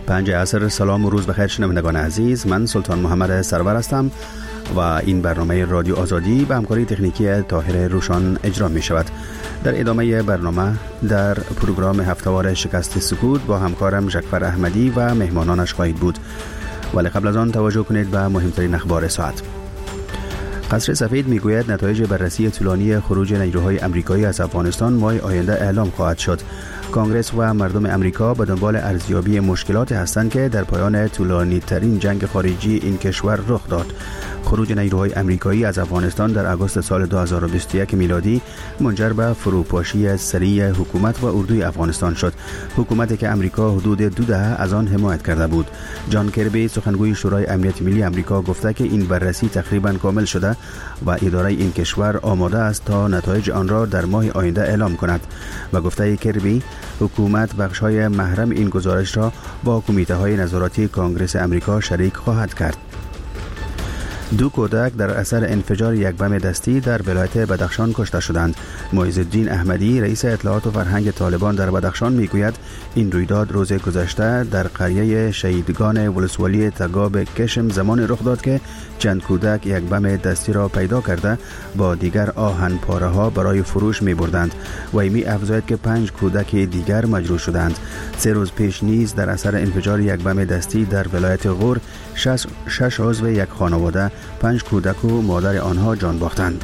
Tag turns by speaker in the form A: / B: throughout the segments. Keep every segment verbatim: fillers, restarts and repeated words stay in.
A: پنج عصر. سلام و روز بخیر شنوندگان عزیز، من سلطان محمد سرور هستم و این برنامه رادیو آزادی به همکاری تکنیکی طاهر روشان اجرا می شود. در ادامه برنامه در پروگرام هفته‌وار شکست سکوت با همکارم جعفر احمدی و مهمانانش خواهید بود، ولی قبل از آن توجه کنید به مهمترین اخبار ساعت. قصر سفید میگوید نتایج بررسی طولانی خروج نیروهای آمریکایی از افغانستان ماه آینده اعلام خواهد شد. کنگرس و مردم آمریکا به دنبال ارزیابی مشکلات هستند که در پایان طولانی ترین جنگ خارجی این کشور رخ داد. خروج نیروهای آمریکایی از افغانستان در آگوست سال دو هزار و بیست و یک میلادی منجر به فروپاشی سریع حکومت و اردوی افغانستان شد، حکومتی که آمریکا حدود دو دهه از آن حمایت کرده بود. جان کربی سخنگوی شورای امنیت ملی آمریکا گفته که این بررسی تقریبا کامل شده و اداره این کشور آماده است تا نتایج آن را در ماه آینده اعلام کند. و گفته کربی حکومت بخش‌های محرم این گزارش را با کمیته‌های نظارتی کنگرس آمریکا شریک خواهد کرد. دو کودک در اثر انفجار یک بم دستی در ولایت بدخشان کشته شدند. معیز الدین احمدی رئیس اطلاعات و فرهنگ طالبان در بدخشان میگوید این رویداد روز گذشته در قریه شهیدگان ولسوالی تگاب کشم زمان رخ داد که چند کودک یک بم دستی را پیدا کرده با دیگر آهن پاره ها برای فروش می بردند و می افزاید که پنج کودک دیگر مجروح شدند. سه روز پیش نیز در اثر انفجار یک بم دستی در ولایت غور شش, شش عضو یک خانواده پنج کودک و مادر آنها جان باختند.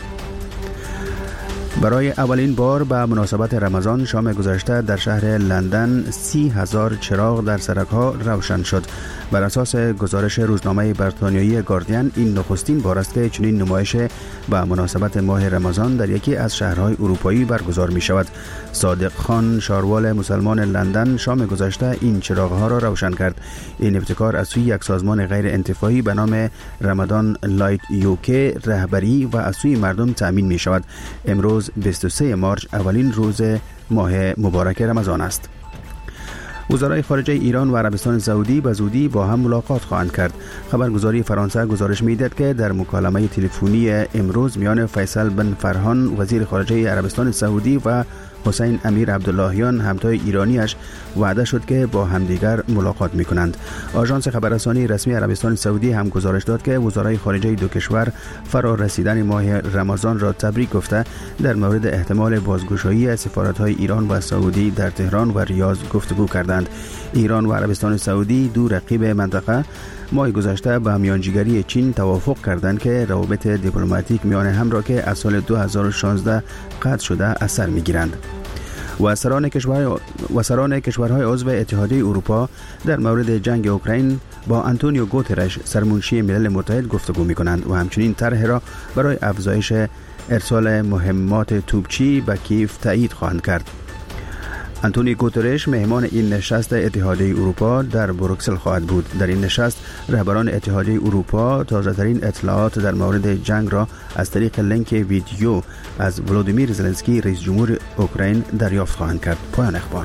A: برای اولین بار به مناسبت رمضان شام گذشته در شهر لندن سی هزار چراغ در سرک‌ها روشن شد. بر اساس گزارش روزنامه بریتانیایی گاردین این نخستین بار است که چنین نمایش به مناسبت ماه رمضان در یکی از شهرهای اروپایی برگزار می شود. صادق خان شاروال مسلمان لندن شام گذشته این چراغ‌ها را روشن کرد. این ابتکار از سوی یک سازمان غیر انتفاعی به نام رمضان لایت یوکی رهبری و از سوی مردم تأمین می شود. امروز بیست و سوم مارس اولین روز ماه مبارک رمضان است. وزرای خارجه ایران و عربستان سعودی به زودی با هم ملاقات خواهند کرد. خبرگزاری فرانسه گزارش می‌دهد که در مکالمه تلفنی امروز میان فیصل بن فرهان وزیر خارجه عربستان سعودی و حسین امیر عبداللهیان همتای ایرانیش وعده شد که با همدیگر ملاقات می‌کنند. آژانس خبررسانی رسمی عربستان سعودی هم گزارش داد که وزرای خارجه دو کشور فرا رسیدن ماه رمضان را تبریک گفته در مورد احتمال بازگشایی سفارت‌های ایران و سعودی در تهران و ریاض گفتگو کردند. ایران و عربستان سعودی دو رقیب منطقه ماه گذشته با میانجیگری چین توافق کردند که روابط دیپلماتیک میان هم را که از سال دو هزار و شانزده قطع شده اثر میگیرند. و سران کشورهای و سران کشورهای عضو اتحادیه اروپا در مورد جنگ اوکراین با آنتونیو گوترش سرمنشی ملل متحد گفتگو میکنند و همچنین طرح را برای افزایش ارسال مهمات توپچی به کیف تایید خواهند کرد. آنتونیو گوترش مهمان این نشست اتحادیه اروپا در بروکسل خواهد بود. در این نشست رهبران اتحادیه اروپا تازه‌ترین اطلاعات در مورد جنگ را از طریق لینک ویدیو از ولودیمیر زلنسکی رئیس جمهور اوکراین دریافت خواهند کرد. پایان اخبار.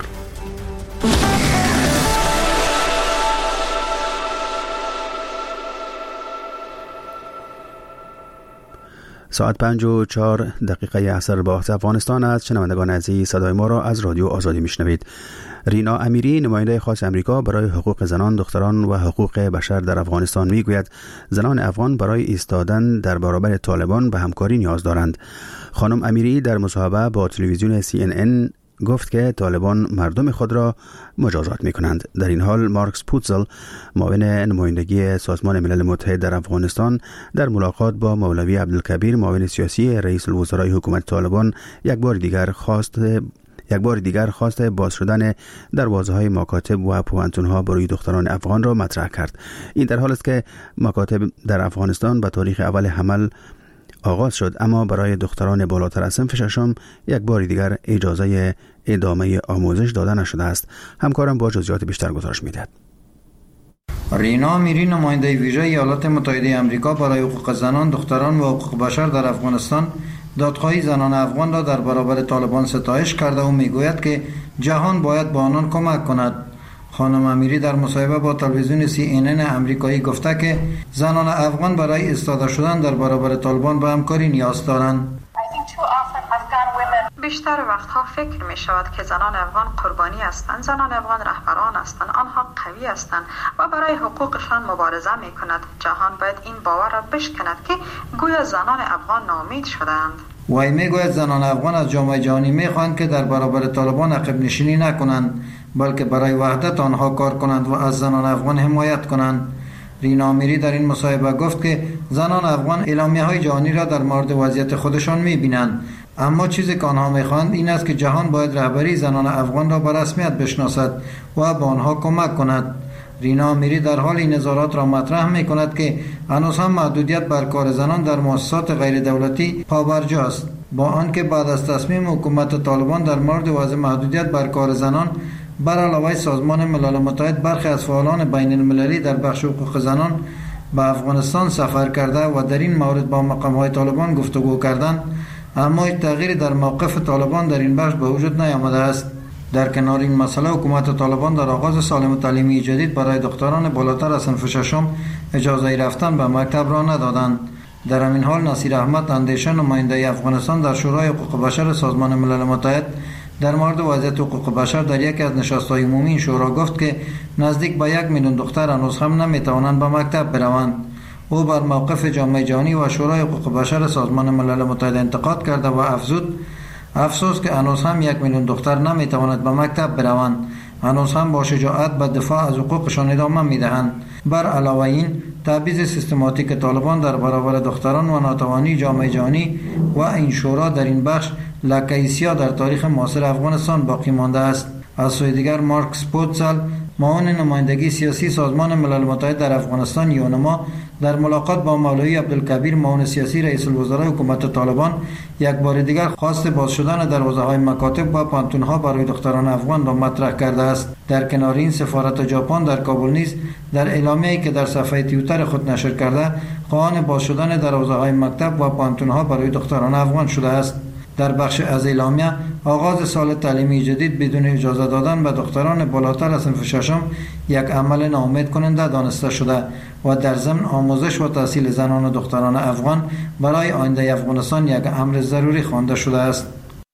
A: ساعت پنج و چهار دقیقه عصر با وقت افغانستان است. شنوندگان عزیز صدای ما را از رادیو آزادی میشنوید. رینا امیری نماینده خاص امریکا برای حقوق زنان، دختران و حقوق بشر در افغانستان میگوید زنان افغان برای ایستادن در برابر طالبان به همکاری نیاز دارند. خانم امیری در مصاحبه با تلویزیون سی ان ان گفت که طالبان مردم خود را مجازات می کنند. در این حال مارکس پوتزل معاون نمایندگی سازمان ملل متحد در افغانستان در ملاقات با مولوی عبدالکبیر معاون سیاسی رئیس الوزرای حکومت طالبان یک بار دیگر خواست یک بار دیگر خواست باز شدن دروازه‌های مکاتب و پوانتون‌ها برای دختران افغان را مطرح کرد. این در حالی است که مکاتب در افغانستان به تاریخ اول حمل آغاز شد، اما برای دختران بالاتر از صنف ششم یک بار دیگر اجازه ادامه آموزش داده نشده است. همکارم با جزئیات بیشتر گزارش می‌دهد.
B: رینا امیری نماینده ویژه ایالات متحده آمریکا برای حقوق زنان، دختران و حقوق بشر در افغانستان دادخواهی زنان افغان را در برابر طالبان ستایش کرده و میگوید که جهان باید با آنان کمک کند. خانم امیری در مصاحبه با تلویزیون سی ان ان امریکایی گفته که زنان افغان برای ایستاده شدن در برابر طالبان به همکاری نیاز دارند.
C: I think too often Afghan women بیشتر وقتها فکر می شود که زنان افغان قربانی هستند. زنان افغان رهبران هستند، آنها قوی هستند و برای حقوقشان مبارزه می کند. جهان باید این باور را بشکند که گویا زنان افغان ناامید شدند.
B: وی می گوید زنان افغان از جامعه جهانی می خواهند که در برابر طالبان عقب نشینی نکنند، بلکه برای وحدت آنها کار کنند و از زنان افغان حمایت کنند. رینا میری در این مصاحبه گفت که زنان افغان اعلامیه های جهانی را در مورد وضعیت خودشان می بینند، اما چیزی که آنها می خواهند این است که جهان باید رهبری زنان افغان را به رسمیت بشناسد و به آنها کمک کند. رینا میری در حال این نظارات را مطرح می کند که هنوز هم محدودیت بر کار زنان در مؤسسات غیر دولتی پابرجاست، با آنکه بعد از تصمیم حکومت طالبان در مورد وضع محدودیت بر کار زنان بر علاوه سازمان ملل متحد برخی از فعالان بین المللی در بخش حقوق زنان به افغانستان سفر کرده و در این مورد با مقام‌های طالبان گفتگو کردند، اما هیچ تغییری در موقف طالبان در این بخش به وجود نیامده است. در کنار این مسئله حکومت طالبان در آغاز سال تعلیمی جدید برای دختران بالاتر از صنف ششم اجازه رفتن به مکتب را ندادند. در همین حال نصیر احمد اندیشه نماینده افغانستان در شورای حقوق بشر سازمان ملل متحد در مورد وضعیت حقوق بشر در یکی از نشست‌های عمومی این شورا گفت که نزدیک به یک میلیون دختر هنوز هم نمیتوانند به مکتب بروند. او بر موقف جامعه جهانی و شورای حقوق بشر سازمان ملل متحد انتقاد کرده و افزود افسوس که هنوز هم یک میلیون دختر نمیتواند به مکتب بروند، هنوز هم با شجاعت به دفاع از حقوقشان ادامه میدهند. بر علاوه این تبعیض سیستماتیک طالبان در برابر دختران و ناتوانی جامعه جهانی و این شورا در این بخش لکه سیاه در تاریخ معاصر افغانستان باقی مانده است. از سوی دیگر مارک سپوتزل معاون نمایندگی سیاسی سازمان ملل متحد در افغانستان یونما در ملاقات با مولوی عبدالکبیر معاون سیاسی رئیس الوزراء حکومت طالبان یک بار دیگر خواست باز شدن دروازه‌های مکاتب و پانتون‌ها برای دختران افغان را مطرح کرده است. در کنار این سفارت ژاپن در کابل نیز در اعلامیه‌ای که در صفحه توییتر خود نشر کرده خواهان باز شدن دروازه‌های مکتب و پانتون‌ها برای دختران افغان شده است. در بخش از اعلامیه آغاز سال تعلیمی جدید بدون اجازه دادن به دختران بالاتر از صنف ششم یک عمل ناامید کننده دانسته شده و در ضمن آموزش و تحصیل زنان و دختران افغان برای آینده افغانستان یک امر ضروری خوانده شده است.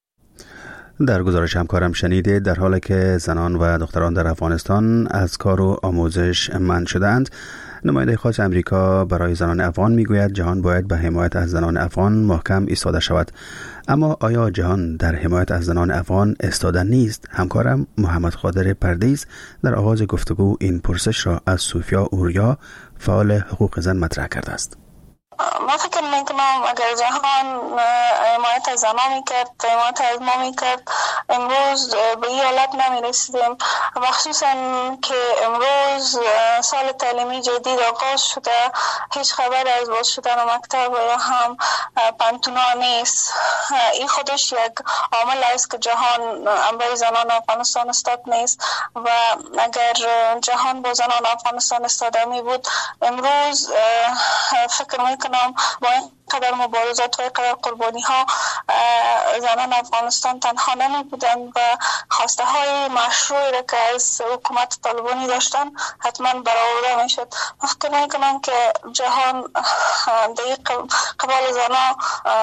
A: در گزارش همکارم شنیده در حالی که زنان و دختران در افغانستان از کار و آموزش منع شدند، نماینده خاص امریکا برای زنان افغان میگوید جهان باید به حمایت از زنان افغان محکم ایستاده شود. اما آیا جهان در حمایت از زنان افغان ایستاده نیست؟ همکارم محمد خادر پردیس در آغاز گفتگو این پرسش را از سوفیا اوریا فعال حقوق زن مطرح کرده است.
D: ما فکر میکنم اگر جهان حمایت از زنان میکرد، حمایت از ما میکرد، امروز به این حالت نمیرسیدیم، مخصوصا که امروز سال تعلیمی جدید آغاز شده، هیچ خبر از باز شدن مکتب یا هم پانتونا نیست. این خودش یک عامل است که جهان برای زنان افغانستان استاد نیست و اگر جهان با زنان افغانستان استاده می بود امروز فکر میکنم با این قدر مبارزات و قدر قربانی ها زنان افغانستان تنها نمی بودن و خواسته های مشروعی را که از حکومت طالبانی داشتن حتما برآورده می شد. فکر می کنم که جهان در قبال زنان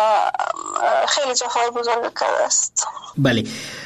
D: خیلی جفای بزرگ کرده است.
E: بله،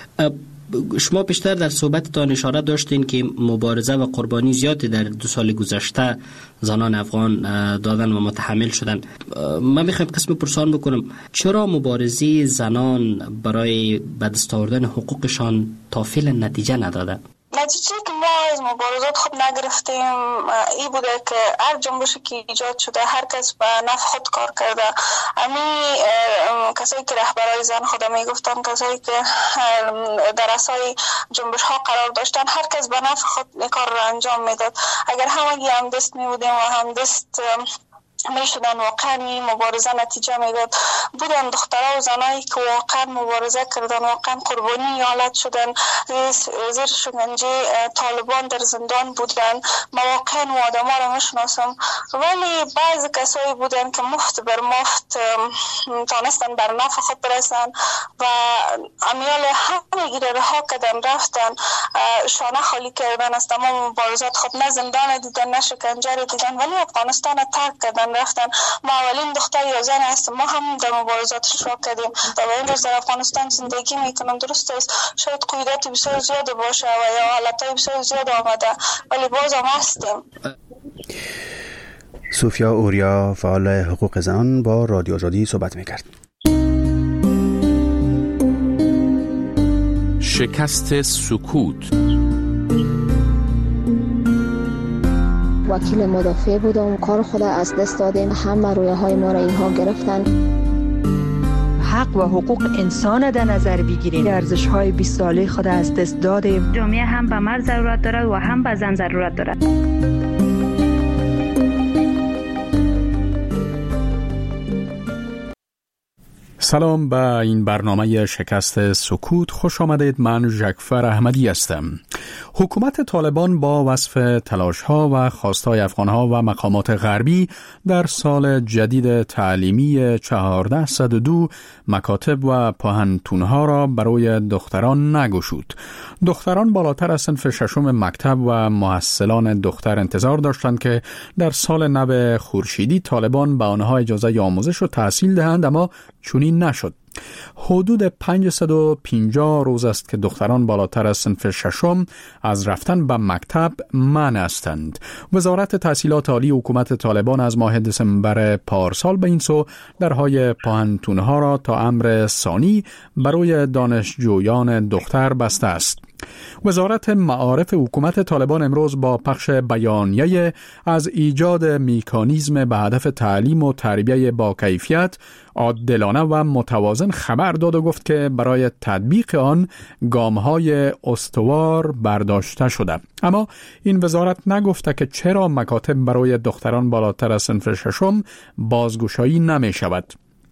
E: شما بیشتر در صحبتتان اشاره داشتین که مبارزه و قربانی زیادی در دو سال گذشته زنان افغان دادن و متحمل شدن. من میخوایم قسم پرسان بکنم چرا مبارزه زنان برای به دست آوردن حقوقشان تا فعلا نتیجه نداده؟
D: نتیجه که ما از مبارزات خود نگرفتیم ای بوده که هر جنبشی که ایجاد شده هر کس به نفع خود کار کرده. امی کسایی که رهبرای زن خود می گفتن، کسایی که در اسای جنبش ها قرار داشتن، هر کس به نفع خود کار را انجام میداد. اگر همگی هم دست می بودیم و هم دست می شدن واقعا مبارزه نتیجه میداد. بودن دخترها و زنایی که واقعا مبارزه کردن، واقعا قربانی حالت شدن، زیر شکنجه طالبان در زندان بودن. ما واقعا و آدم ها را میشناسم، ولی بعض کسایی بودن که مفت بر مفت تانستن بر نفع خود برسن و امیال همه را رها کردن، رفتن شانه خالی کردن از تمام مبارزات خود. نه زندان دیدن، نه شکنجه دیدن، ولی افغانستان ترک کردن. نمیتونن رفتن. ما اولین دختر یا زن هستم، ما هم در مبارزات اشتراک کردیم. در این روز در افغانستان زندگی میکنم. درست است شاید قیودات بسیار زیاد باشه و یا حالتهای بسیار زیاد آمده، ولی باز هم هستیم.
A: سوفیا اوریا فعال حقوق زنان با رادیو آزادی صحبت میکرد.
F: شکست سکوت.
G: وکیل مدافع بودم، کار خود از دست دادیم، همه رویه های ما را اینها گرفتن.
H: حق و حقوق انسان در نظر بگیریم. ارزش های بیست ساله خود از دست دادیم.
I: جامعه هم به مرد ضرورت دارد و هم به زن ضرورت دارد.
F: سلام به این برنامه شکست سکوت، خوش آمدید. من ژکفر احمدی هستم. حکومت طالبان با وصف تلاش‌ها و خواستهای افغان‌ها و مقامات غربی در سال جدید تعلیمی چهارده صد و دو مکاتب و پوهنتون‌ها را برای دختران نگشود. دختران بالاتر از صنف ششم مکتب و محصلان دختر انتظار داشتند که در سال نو خورشیدی طالبان به آنها اجازه آموزش و تحصیل دهند، اما چنین نشد. حدود پانصد و پنجاه روز است که دختران بالاتر از صنف ششم از رفتن به مکتب منع هستند. وزارت تحصیلات عالی حکومت طالبان از ماه دسامبر پارسال به این سو درهای پوهنتون‌ها را تا امر ثانی برای دانشجویان دختر بسته است. وزارت معارف حکومت طالبان امروز با پخش بیانیه از ایجاد مکانیزم به هدف تعلیم و تربیت با کیفیت، عادلانه و متوازن خبر داد و گفت که برای تطبیق آن گام‌های استوار برداشته شده. اما این وزارت نگفته که چرا مکاتب برای دختران بالاتر از صنف ششم بازگشایی نمی شود.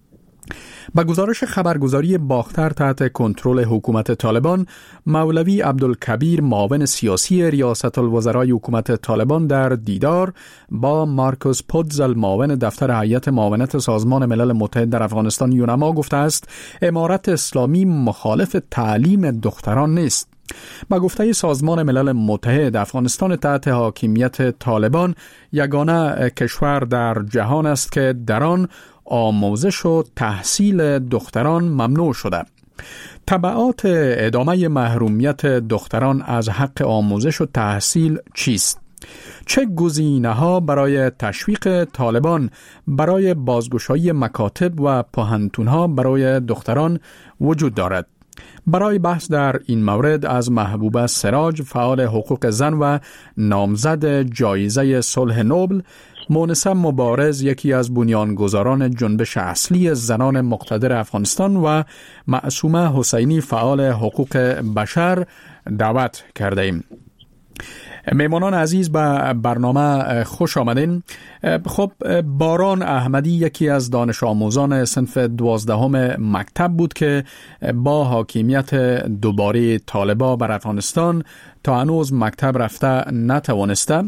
F: با گزارش خبرگزاری باختر تحت کنترل حکومت طالبان، مولوی عبدالکبیر معاون سیاسی ریاست الوزرای حکومت طالبان در دیدار با مارکوس پودزل معاون دفتر هیئت معاونت سازمان ملل متحد در افغانستان یونما گفته است امارت اسلامی مخالف تعلیم دختران نیست. با گفته سازمان ملل متحد، افغانستان تحت حاکمیت طالبان یگانه کشور در جهان است که در آن آموزش و تحصیل دختران ممنوع شده. تبعات ادامه محرومیت دختران از حق آموزش و تحصیل چیست؟ چه گزینه‌ها برای تشویق طالبان برای بازگشایی مکاتب و پوهنتون‌ها برای دختران وجود دارد؟ برای بحث در این مورد از محبوبه سراج، فعال حقوق زن و نامزد جایزه صلح نوبل، مونسه مبارز، یکی از بنیانگذاران جنبش اصلی زنان مقتدر افغانستان، و معصومه حسینی، فعال حقوق بشر دعوت کرده ایم. میمانان عزیز به برنامه خوش آمدین. خب، باران احمدی یکی از دانش آموزان صنف دوازدهم مکتب بود که با حاکمیت دوباره طالبا بر افغانستان تا هنوز مکتب رفته نتوانسته.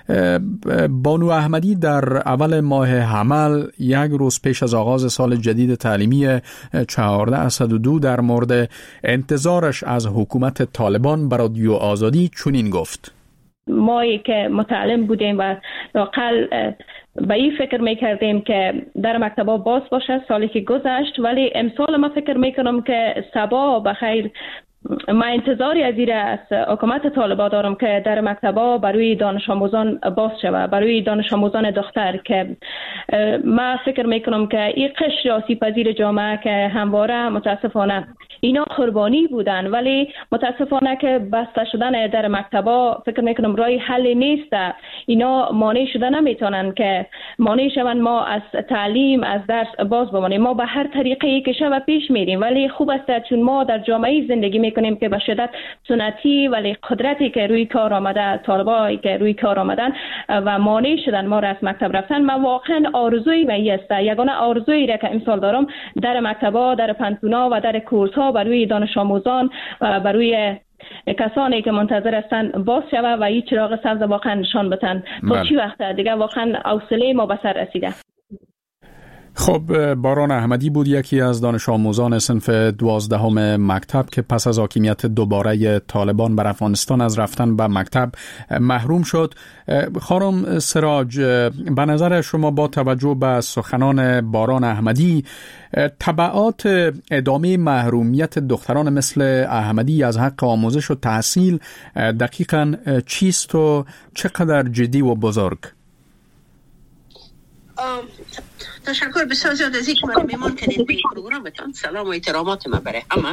F: بانو احمدی در اول ماه حمل، یک روز پیش از آغاز سال جدید تعلیمی چهارده صد و دو، در مورد انتظارش از حکومت طالبان بر رادیو آزادی چنین گفت:
I: مایی که متعلم بودیم و لااقل به این فکر میکردیم که در مکتبا باز باشه سالی که گذشت، ولی امسال ما فکر میکنم که صبا بخیر. من انتظاری از این از حکومت طالبان دارم که در مکتبا برای دانش آموزان باز شود، برای دانش آموزان دختر، که من فکر میکنم که این قشر آسیب پذیر جامعه که همواره متاسفانه اینا قربانی بودن، ولی متاسفانه که بسته شدن در مکتبا فکر میکنم رای حل نیست. اینا مانع شده نمیتونن که مانع شون ما از تعلیم، از درس باز بمانیم. ما به هر طریقی که شود پیش میریم، ولی خوب است چون ما در جامعه زندگی میکنیم که به شدت سنتی، ولی قدرتی که روی کار آمده، طالبایی که روی کار آمدن و مانع شدن ما را از مکتب رفتن. من واقعا آرزوی و است، یگانه آرزویی را که امسال دارم در مکتبا، در پنتونا و در کورس‌ها برای دانش آموزان و برای کسانی که منتظر هستند باز شود و این چراغ سبز واقعا نشان بدن. تا چی وقت دیگه واقعا حوصله ما به سر رسیده.
F: خب باران احمدی بود یکی از دانش آموزان صنف دوازدهم مکتب که پس از حاکمیت دوباره طالبان بر افغانستان از رفتن به مکتب محروم شد. خانم سراج، به نظر شما با توجه به سخنان باران احمدی تبعات ادامه محرومیت دختران مثل احمدی از حق آموزش و تحصیل دقیقاً چیست و چقدر جدی و بزرگ؟
J: تشکر بسیار زیاد از اینکه من میمان کنید به این پروگرامتان. سلام و احترامات من برای همه.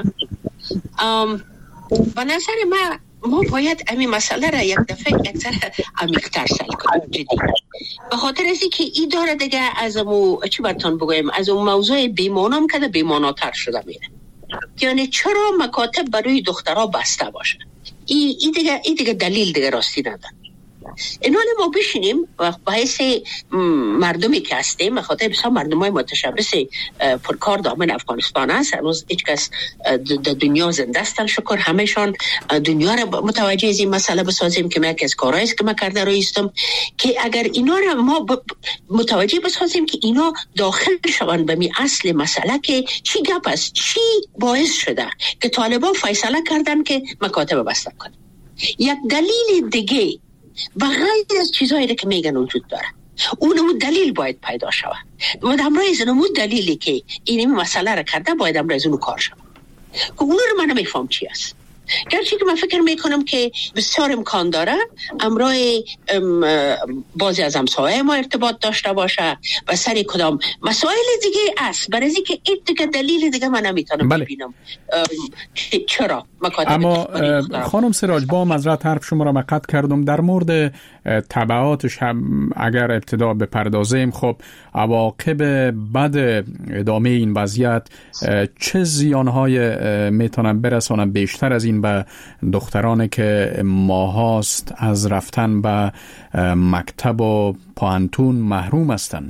J: به نظر من ما باید همین مسئله را یک دفعه یک ذره عمیق‌تر سل کنیم جدی، به خاطر از اینکه این داره دیگه از مو چی براتون بگویم از اون موضوع بیمانم که بیماناتر شده میره. یعنی چرا مکاتب برای دخترها بسته باشه؟ این ای دیگه ای دیگه دلیل دیگه راستی نداره. اینال ما بشینیم و باعث مردمی که هستیم، مخاطب بسیار مردم های متشبس پرکار دامن افغانستان هست، هنوز هیچ کس در دنیا زنده هستن شکر همهشان دنیا را متوجه از این مسئله بسازیم که من یکی از کارهایی که من کرده رویستم که اگر اینا را ما متوجه بسازیم که اینا داخل شوند به می اصل مسئله که چی گپ است، چی باعث شده که طالبان فیصله کردن که مکاتب بسته کنن. یک دلیل دیگه و غیر از چیزهایی که میگن وجود داره، اون دلیل باید پیدا شود و امروز اون دلیلی که این مسئله را کرده باید امروز اون کار شود که اون رو من نمیفهم چی است. گرچه که من فکر میکنم که بسیار امکان داره امروز بعضی از همسایه ما ارتباط داشته باشه و سر کدام مسائل دیگه است، برای اینکه این دیگه دلیل دیگه من نمیتونم
F: بله.
J: ببینم چرا مکاتب.
F: اما خانم سراج، با معذرت حرف شما را قطع کردم، در مورد تبعاتش هم اگر ابتدا بپردازیم، خب عواقب بد ادامه این وضعیت چه زیانهای میتونن برسانن بیشتر از این به دخترانی که ماهاست از رفتن به مکتب و پانتون محروم هستن؟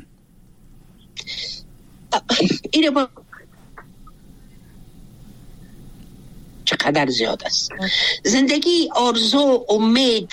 J: اینه با چقدر زیاد است. زندگی، آرزو، امید،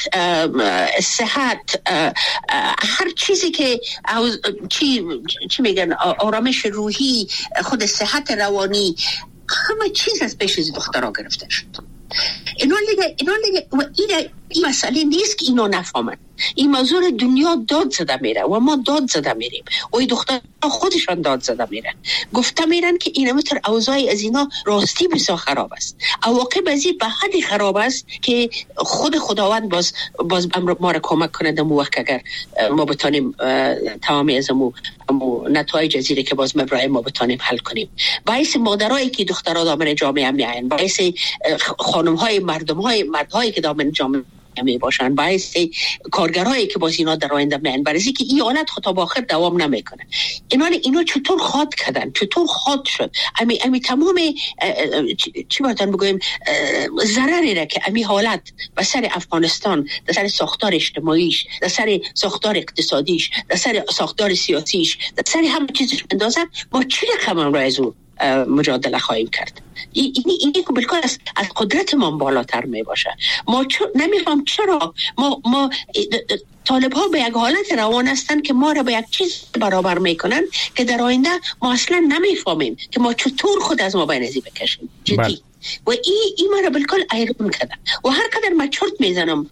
J: صحت، هر چیزی که چی چی میگن آرامش روحی، خود صحت روانی، همه چیز از پیش از دخترها گرفته شد. اینا دیگه اینا دیگه و این این مسئله نیست که اینا نفهمن. این موضوع دنیا داد زده میره و ما داد زده میریم و این دختر خودشان داد زده میرن، گفته میرن که این متر اوضاع از اینا راستی بسیار خراب است. عواقب از این به حدی خراب است که خود خداوند باز باز ما را کمک کنه در وقت اگر ما بتونیم تمامی از مو نتایج ازیره که باز مبرای ما بتونیم حل کنیم. باعث مادرایی که دخترها دامن جامعه میاین، باعث خانم‌های مردم‌های مردهایی که دامن جامعه می باشن، باعث کارگرایی که باز اینا در آینده میان، برای اینکه این حالت خود تا آخر دوام نمیکنه. اینا اینا چطور خاط کردن، چطور خاط شد امی امی تمام چی باتون بگویم ضرری را که امی حالت به سر افغانستان، در سر ساختار اجتماعیش، در سر ساختار اقتصادیش، در سر ساختار سیاسیش، در سر همه چیزش اندازن، ما چی رقم را از اون مجادله خواهیم کرد. این این که بالکل از از قدرت ما بالاتر می باشه. ما نمیفهم چرا ما ما طالب ها به یک حالت روان هستند که ما را به یک چیز برابر میکنن که در آینده ما اصلا نمیفهمیم که ما چطور خود از ما بینزی بکشیم جدی بل. و این این ما را بالکل ایران کرده و هر قدر من چرت میزنم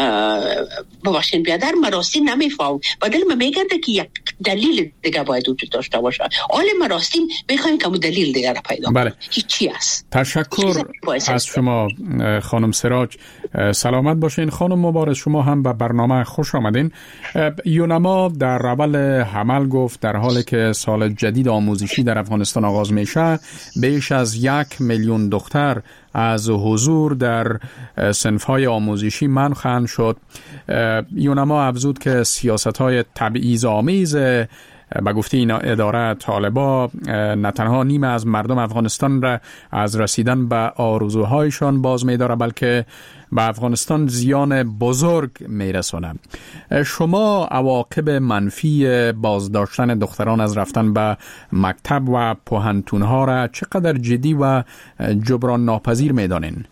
J: ببخشید بیادر مراستی نمیفهم و دل من میگرده که یک دلیل دیگه باید وجود داشته باشه. حال مراستیم بخوایم که دلیل دیگه را پیدا کنیم. چی است؟
F: تشکر از شما خانم سراج. سلامت باشین. خانم مبارز، شما هم به برنامه خوش آمدین. یونما در اول حمل گفت در حالی که سال جدید آموزشی در افغانستان آغاز میشه، بیش از یک میلیون دختر از حضور در صنف‌های آموزشی منع خواهند شد. یونما افزود که سیاست‌های تبعیض‌آمیز به گفته این اداره طالبا نه تنها نیمه از مردم افغانستان را از رسیدن به آرزوهایشان باز می‌داره، بلکه به افغانستان زیان بزرگ می‌رسونه. شما عواقب منفی بازداشتن دختران از رفتن به مکتب و پوهنتون‌ها را چقدر جدی و جبران ناپذیر می‌دانین؟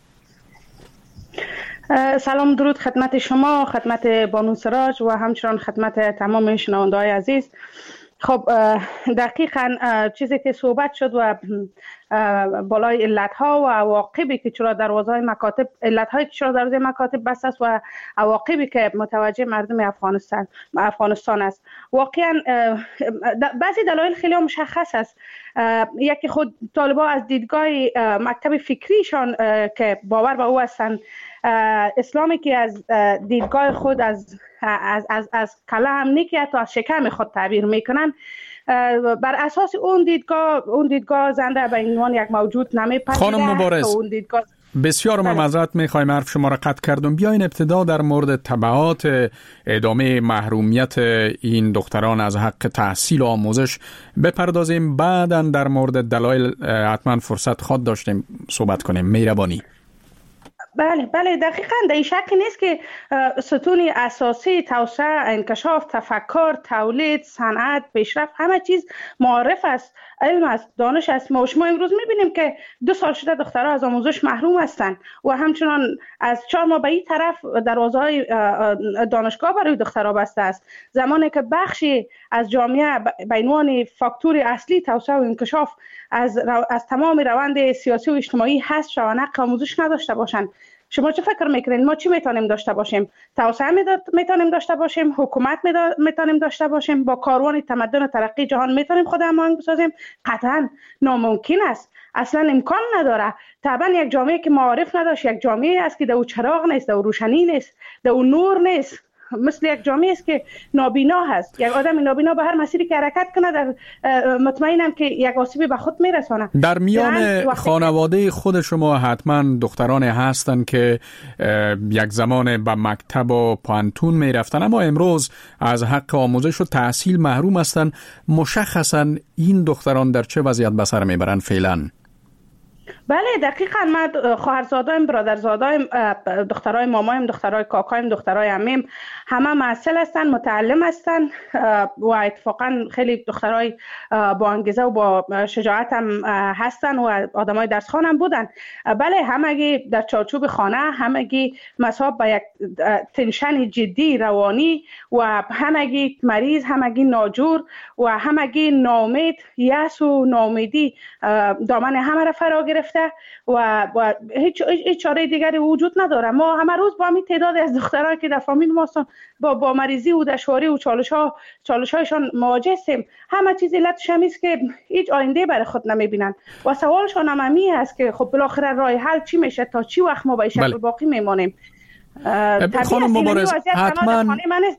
K: سلام، درود خدمت شما، خدمت بانو سراج و همچنان خدمت تمام شنونده‌های عزیز. خب دقیقاً چیزی که صحبت شد و بالای علتها و عواقبی که چرا دروازه‌های مکاتب علت‌های که چرا دروازه مکاتب بسته است و عواقبی که متوجه مردم افغانستان افغانستان است. واقعاً بعضی دلایل خیلی مشخص است. یکی خود طالبا از دیدگاه مکتب فکریشان که باور به او هستند، اسلامی که از دیدگاه خود از از از از کلام نیکی تا از شکم خود تعبیر میکنن، بر اساس اون دیدگاه اون دیدگاه زنده به عنوان یک موجود نمیپذیره.
F: خانم مبارز،
K: اون دیدگاه
F: بسیار معذرت میخوایم حرف شما را قطع کردم. بیاین ابتدا در مورد تبعات ادامه محرومیت این دختران از حق تحصیل و آموزش بپردازیم، بعداً در مورد دلایل حتما فرصت خود داشتیم صحبت کنیم. مهربانی.
K: بله بله دقیقاً در این شک نیست که ستون اساسی توسعه، انکشاف، تفکر، تولید، صنعت، پیشرفت همه چیز معارف است، علم است، دانش است. ما شما امروز می‌بینیم که دو سال شده دخترها از آموزش محروم هستند و همچنان از چهار ماه به این طرف دروازه‌های دانشگاه برای دخترها بسته است، زمانی که بخشی از جامعه به عنوان فاکتور اصلی توسعه و انکشاف از رو... از تمام روند سیاسی و اجتماعی حذف شوند، حق آموزش نداشته باشند. شما چه فکر میکنین ما چی میتونیم داشته باشیم؟ توسعه میتونیم داشته باشیم، حکومت میتونیم داشته باشیم، با کاروان تمدن و ترقی جهان میتونیم خود هماهنگ بسازیم؟ قطعا ناممکن است، اصلا امکان نداره. طبعا یک جامعه که معارف نداشت یک جامعه است که در او چراغ نیست، در او روشنی نیست، در او نور نیست، مثل یک جامعه است که نابینا هست. یک آدم نابینا به هر مسیری که حرکت کنه در مطمئنم که یک آسیبی به خود میرسونه.
F: در میان خانواده خود شما حتما دختران هستن که یک زمان به مکتب و پانتون میرفتن اما امروز از حق آموزش و تحصیل محروم هستن. مشخصا این دختران در چه وضعیت به سر میبرن فعلا؟
K: بله دقیقاً من خواهرزادایم، برادرزادایم، دخترای مامایم، دخترای کاکایم، دخترای عمیم همه معسل هستن، متعلم هستن و اتفاقاً خیلی دخترای با انگیزه و با شجاعت هم هستن و آدمای درسخوان هم بودن. بله همگی در چارچوب خانه، همگی مصاب به یک تنشن جدی روانی و همگی مریض، همگی ناجور و همگی ناامید، یأس و ناامیدی دامن همه را فرا گرفته و, و هیچ هیچ چاره دیگری وجود نداره. ما همه روز با همین تعداد از دخترها که در فامیل ما هستن با با مریضی و دشواری و چالش ها چالش هایشان مواجه هستیم. همه چیز علتش همین است که هیچ آینده برای خود نمیبینن و سوالشان هم همین است که خب بالاخره راه حل چی میشه، تا چی وقت ما با این شکل باقی میمانیم.
F: خانم مبارز، حتما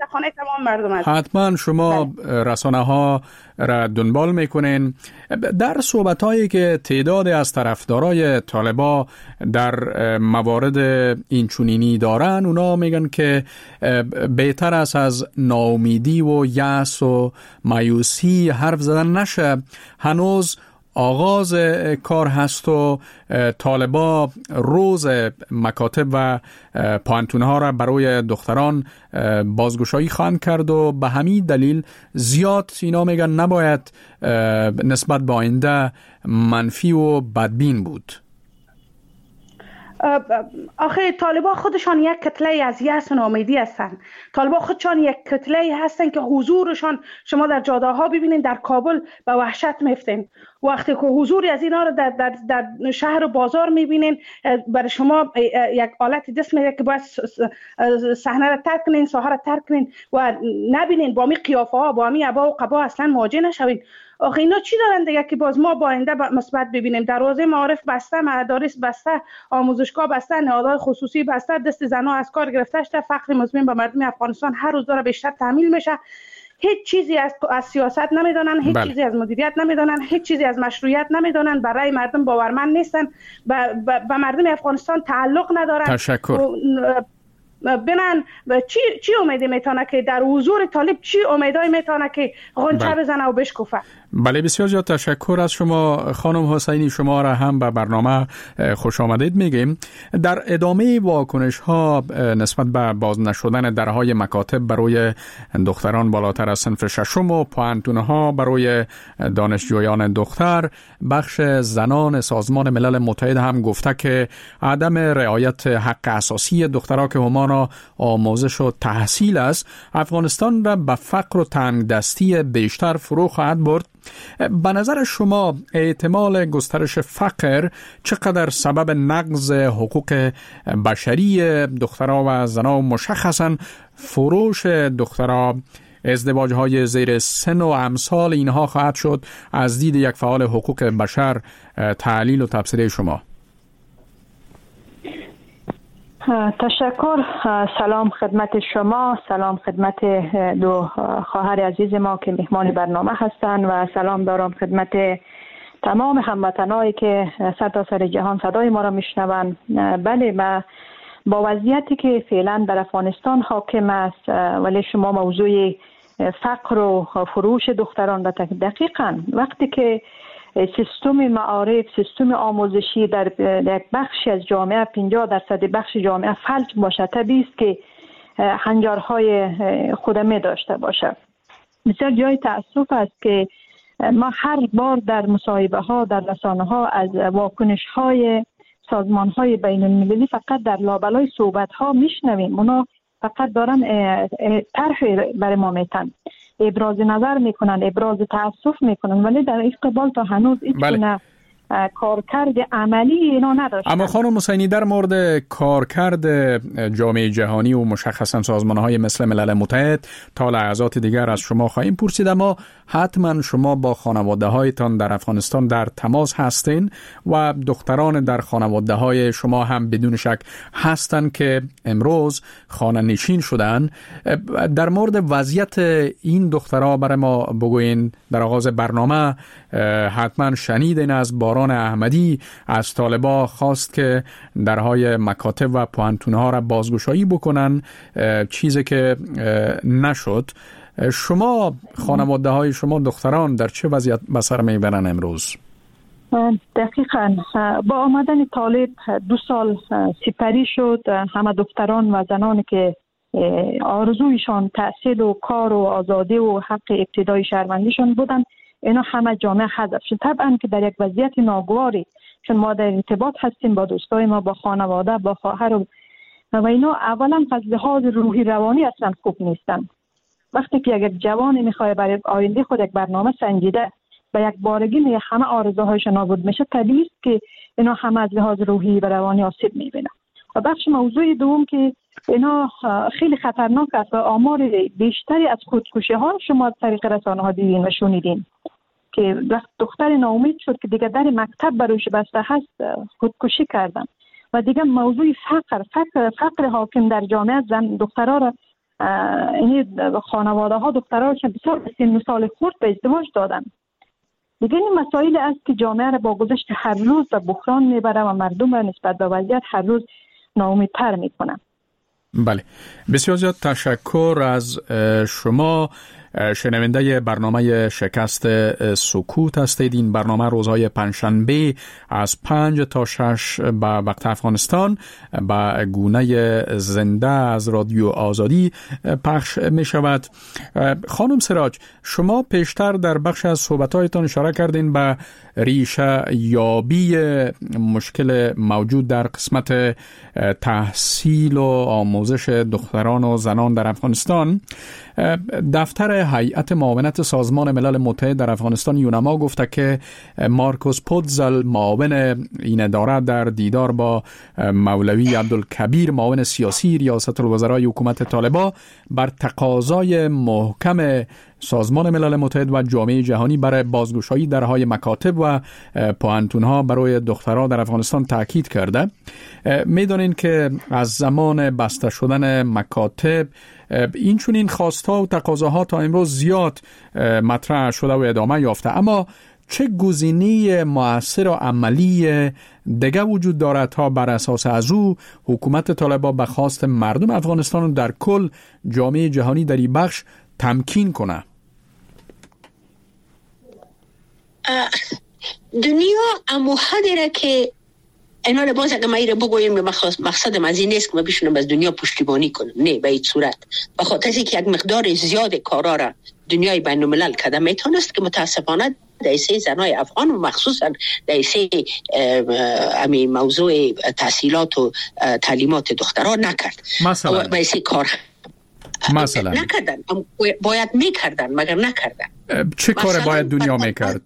F: حتما شما رسانه ها را دنبال میکنین. در صحبت هایی که تعداد از طرفدارای طالبا در موارد اینچنینی دارن، اونا میگن که بهتر است از ناامیدی و یأس و مایوسی حرف زدن نشه. هنوز آغاز کار هست و طالبا روز مکاتب و پانتونها را برای دختران بازگشایی خواهند کرد و به همین دلیل زیاد اینا میگن نباید نسبت به آینده منفی و بدبین بود.
K: آخه طالبا خودشان یک کتله از یأس و ناامیدی هستند. طالبا خودشان یک کتله هستند که حضورشان شما در جاده ها ببینید، در کابل به وحشت میفتین. وقتی که حضوری از اینا رو در, در, در شهر و بازار میبینین، برای شما یک حالت دست میده که باید صحنه را ترک کنین، ساحه را ترک کنین و نبینین با می قیافه ها، با می عبا و قبا اصلا مواجه نشوین. آخه اینا چی دارن دیگه که باز ما با آینده مثبت ببینیم؟ دروازه معارف بسته، مدارس بسته، آموزشگاه بسته، نهادهای خصوصی بسته، دست زنها از کار گرفته شده، فقر مزمن به مردم افغانستان هر روز داره بیشتر تحمیل میشه. هیچ چیزی از از سیاست نمیدونن، هیچ بله. چیزی از مدیریت نمیدونن، هیچ چیزی از مشروعیت نمیدونن، برای مردم باورمند نیستن، به مردم افغانستان تعلق ندارن.
F: تشکر.
K: بنان چی چی امیدی میتونه که در حضور طالب چی امیدای میتونه که غنچه بله. بزنه و بشکوفه؟
F: بله، بسیار زیاد تشکر از شما خانم حسینی. شما را هم به برنامه خوش آمدید میگیم. در ادامه واکنش ها نسبت به باز نشدن درهای مکاتب برای دختران بالاتر از صنف ششم و پوانتونه ها برای دانشجویان دختر، بخش زنان سازمان ملل متحد هم گفته که عدم رعایت حق اساسی دخترها که همان آموزش و تحصیل است، افغانستان را به فقر و تنگدستی بیشتر فرو خواهد برد. به نظر شما احتمال گسترش فقر چقدر سبب نقض حقوق بشری دخترها و زنها، مشخصاً فروش دخترها، ازدواج های زیر سن و امثال اینها خواهد شد از دید یک فعال حقوق بشر؟ تحلیل و تبصره شما.
H: تشکر. سلام خدمت شما، سلام خدمت دو خواهر عزیز ما که مهمان برنامه هستند و سلام دارم خدمت تمام هموطنایی که سر تا سر جهان صدای ما را میشنوند. بله، ما با وضعیتی که فعلا در افغانستان حاکم است، ولی شما موضوع فقر و فروش دختران را دقیقاً وقتی که سیستم معارف، سیستم آموزشی در یک بخشی از جامعه، پنجاه درصد بخش جامعه فلج باشه، طبیعی است که هنجارهای خودمه داشته باشه. بسیار جای تأسف است که ما هر بار در مصاحبه ها در رسانه ها از واکنش های سازمان های بین المللی فقط در لابلای صحبت ها میشنویم. اونا فقط دارن طرح برای ما میتن، ابراز نظر میکنن، ابراز تأسف میکنن، ولی در این قبال تا هنوز ایچونه کارکرد عملی اینا نداشتن.
F: اما خانم حسینی، در مورد کارکرد جامعه جهانی و مشخصا سازمان‌های مثل ملل متحد تا لحظات دیگر از شما خواهیم پرسید، اما حتما شما با خانواده‌هایتان در افغانستان در تماس هستین و دختران در خانواده‌های شما هم بدون شک هستند که امروز خانه نشین شدن. در مورد وضعیت این دخترها برای ما بگوین. در آغاز برنامه حتما شنیدین از باران احمدی از طالبا خواست که درهای مکاتب و پوانتون‌ها را بازگشایی بکنن، چیزی که نشد. شما خانواده های شما دختران در چه وضعیت به سر میبرن امروز؟
H: دقیقاً با آمدن طالب دو سال سپری شد. همه دختران و زنانی که آرزویشان تحصیل و کار و آزادی و حق ابتدای شهروندیشان بودن، اینا همه جامعه حذف شد. طبعا که در یک وضعیت ناگواری، چون ما در ارتباط هستیم با دوستای ما، با خانواده، با خواهر و و اینا اولا از لحاظ روحی روانی اصلا خوب نیستن. وقتی که یک جوانی میخواد برای آینده خود یک برنامه سنجیده و یک بارگی می همه آرزوهایش نابود میشه، طبیعی است که اینا همه از لحاظ روحی و روانی آسیب میبینن. و بخش موضوع دوم که اینا خیلی خطرناک است و آمار بیشتری از خودکشی ها شما از طریق رسانه ها دیدین و شنیدین که وقت دختر ناامید شد که دیگه در مکتب برایش بسته هست، خودکشی کردن. و دیگه موضوع فقر فقر فقر حاکم در جامعه، زن دخترها را این خانواده ها دخترها را بسیار سن سال خورد به ازدواج دادن. دیگه این مسائل است که جامعه را با گذشت هر روز به بحران میبره و مردم را نسبت به وضعیت هر روز ناامیدتر میکنن.
F: بله، بسیار زیاد تشکر از شما. شنونده برنامه شکست سکوت هستید. این برنامه روزهای پنجشنبه از پنج تا شش به وقت افغانستان با گونه زنده از رادیو آزادی پخش می شود. خانم سراج، شما پیشتر در بخش از صحبت‌هایتان اشاره کردین به ریشه یابی مشکل موجود در قسمت تحصیل و آموزش دختران و زنان در افغانستان. دفتر هیئت معاونت سازمان ملل متحد در افغانستان یونما گفته که مارکوس پودزل معاون این اداره در دیدار با مولوی عبدالکبیر معاون سیاسی ریاست الوزرای حکومت طالبان بر تقاضای محکم سازمان ملل متحد و جامعه جهانی برای بازگشایی درهای مکاتب و پوانتون‌ها برای دخترها در افغانستان تاکید کرده. می‌دانید که از زمان بسته شدن مکاتب این چنین خواست‌ها و تقاضاها تا امروز زیاد مطرح شده و ادامه یافته، اما چه گزینه مؤثر و عملی دیگه وجود دارد تا بر اساس از او حکومت طالبان به خواست مردم افغانستان و در کل جامعه جهانی در این بخش تمکین کنه؟
J: دنیا امو حدی را که اینا رو باز اگه ما ایره بگویم مقصدم از این نیست که ما بشونم از دنیا پشتیبانی کنم، نه به این صورت. بخاطر از اینکه یک مقدار زیاد کارا را دنیای بین الملل کده میتونست که متاسفانه دایسه زنای افغان و مخصوصا دایسه امی موضوع تحصیلات و تعلیمات دختران نکرد.
F: مثلا
J: دایسه کار
F: مثلا
J: نکردن، باید میکردن مگر نکردن.
F: چه کار باید دنیا میکرد؟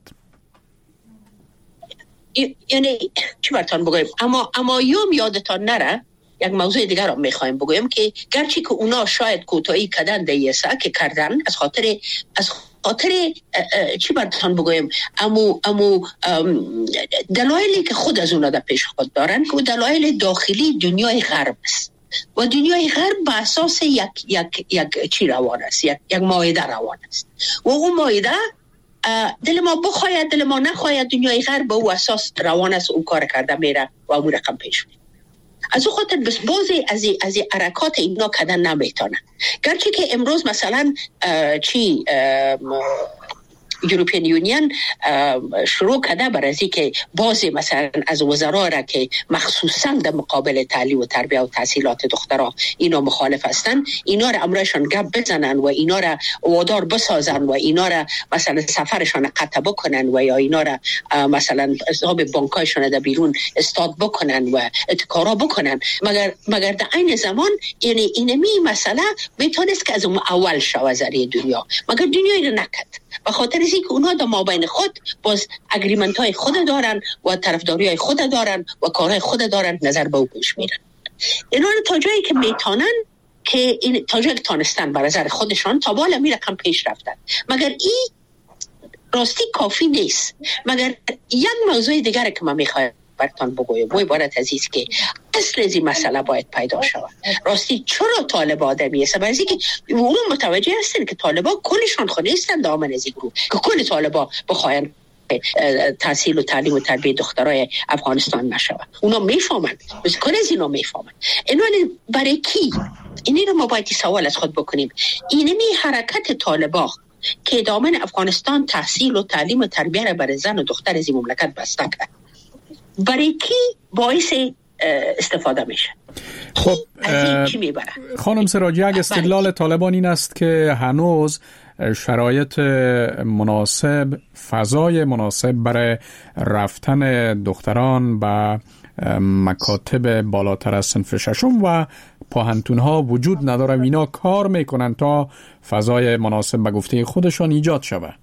J: یعنی چی براتون بگویم، اما اما یوم یادتان نره یک موضوع دیگر رو میخوایم بگویم که گرچه که اونا شاید کوتاهی کردن دیسا که کردن از خاطر از خاطر چی براتون بگویم امو امو دلایلی که خود از اونا در پیش خود دارن که دلایل داخلی دنیای غرب است و دنیای غرب به اساس یک یک یک چی روان است، یک یک مایده روان است و اون مایده دل ما بخواید دل ما نخواید دنیای غرب به او اساس روان است، اون کار کرده میره و اون رقم پیش میره. از اون خاطر بس بازی از از حرکات اینا کردن نمیتونن. گرچه که امروز مثلا چی یوروپیان یونین شروع کرده بر از اینکه بعضی مثلا از وزرا را که مخصوصا در مقابل تعلیم و تربیت و تحصیلات دخترها اینا مخالف هستن، اینا را امرشان گپ بزنن و اینا را وادار بسازن و اینا را مثلا سفرشان قطع بکنن و یا اینا را مثلا حساب بانکایشان در بیرون استاد بکنن و اتکارا بکنن. مگر مگر در عین زمان یعنی اینمی مسئله میتونست که از اون اول شو زری دنیا، مگر دنیای را نکرد. به خاطر اینکه اونها در مابین خود باز اگریمنت های خود دارن و طرفداری های خود دارن و کارهای خود دارن، نظر به او پیش میرن. اینا تا جایی که میتونن که این تا جایی که تانستن بر نظر خودشان تا بالا می رقم پیش رفتن، مگر این راستی کافی نیست. مگر یک موضوع دیگر که من میخوایم براتون بگویم و عبارت عزیز که اصل از این مسئله باید پیدا شود. راستی چرا طالب آدمی است؟ برای اینکه اون متوجه هستن که طالبا کلشان خود نیستن دامن از این گروه که کل طالبا بخواین تحصیل و تعلیم و تربیت دخترای افغانستان نشود. اونا میفهمن، بس کل از اینا میفهمن. اینا برای کی؟ اینی رو ما باید سوال از خود بکنیم. اینمی حرکت طالبا که دامن افغانستان تحصیل و تعلیم و تربیت را برای زن و دختر از این مملکت بسته کرد، برای کی باعث استفاده میشه؟
F: خب خانم سراجی، اگه استدلال طالبان این است که هنوز شرایط مناسب، فضای مناسب برای رفتن دختران به مکاتب بالاتر از صنف ششم و پوهنتون ها وجود نداره، اینا کار میکنن تا فضای مناسب به گفته خودشان ایجاد شود.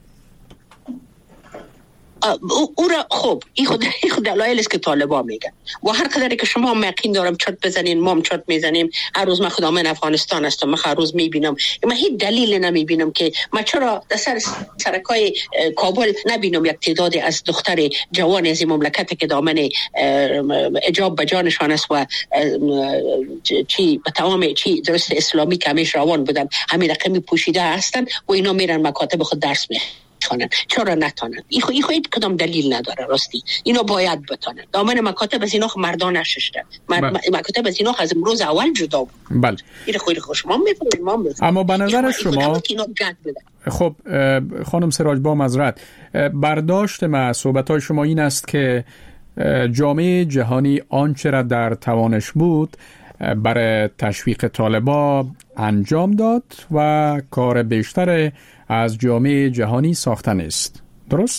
J: او را خب این خود این خود دلایل است که طالبان میگن و هر قدری که شما یقین دارم چرت بزنین ما هم چرت میزنیم. هر روز من خودم من افغانستان هستم، من هر روز میبینم، من هیچ دلیل نمیبینم که ما چرا در سر سرکای کابل نبینم یک تعدادی از دختر جوان از این مملکت که دامن حجاب به جانشان است و چی به تمام چی درست اسلامی که همیشه روان بودن همین رقمی پوشیده هستن و اینا میرن مکاتب خود درس میخونن. چرا نتونن؟ این خو این خو کدام دلیل نداره. راستی اینا باید بتونن. دامن مکاتب از اینا مردان نششته. مکاتب از اینا از امروز اول جدا بود.
F: بله.
J: این خو خوش ما میفهمیم ما میفهمیم.
F: اما به نظر شما خب خانم سراج با معذرت برداشت ما صحبت‌های شما این است که جامعه جهانی آنچه را در توانش بود برای تشویق طالبا انجام داد و کار بیشتر از جامعه جهانی ساختن است. درست؟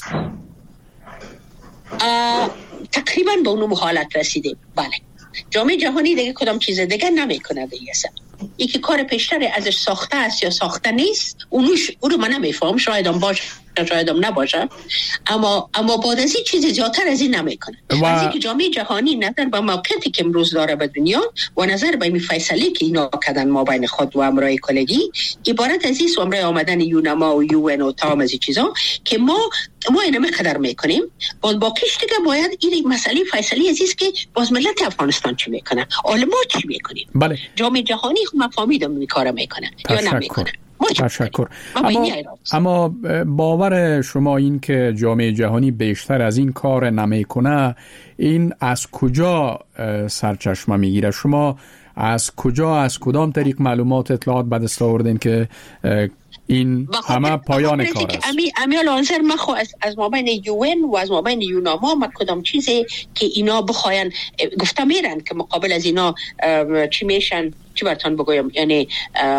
J: تقریبا به اون حالت رسیدیم. بله. جامعه جهانی دیگه کدام چیز دیگه نمیکنه دیگه. یکی کار پیشتر ازش ساخته است یا ساخته نیست، اونوش اون رو من نمیفهم، شاید هم باشه شاید هم نباشه، اما اما بعد از این چیز زیادتر از این نمیکنه. و... از اینکه جامعه جهانی نظر به موقعیتی که امروز داره به دنیا و نظر به این فیصله که اینا کردن ما بین خود و امرای کلگی عبارت از این امرای آمدن یونما و یو ان و تمام از این چیزا که ما ما اینو مقدر میکنیم. باز باقیش دیگه باید این مسئله فیصله عزیز که باز ملت افغانستان چی میکنه، علما چی میکنیم.
F: بله.
J: جامعه جهانی خود مفاهیم این کارا میکنه یا نمیکنه.
F: تشکر. اما, اما باور شما این که جامعه جهانی بیشتر از این کار نمیکنه، این از کجا سرچشمه میگیره؟ شما از کجا، از کدام طریق معلومات اطلاعات به دست آوردین که این همه پایان کار است؟
J: امی امی الانظر من خو از از مابین یوئن و از مابین یوناما من کدام چیزی که اینا بخواین گفته میرن که مقابل از اینا چی میشن، چی براتون بگویم، یعنی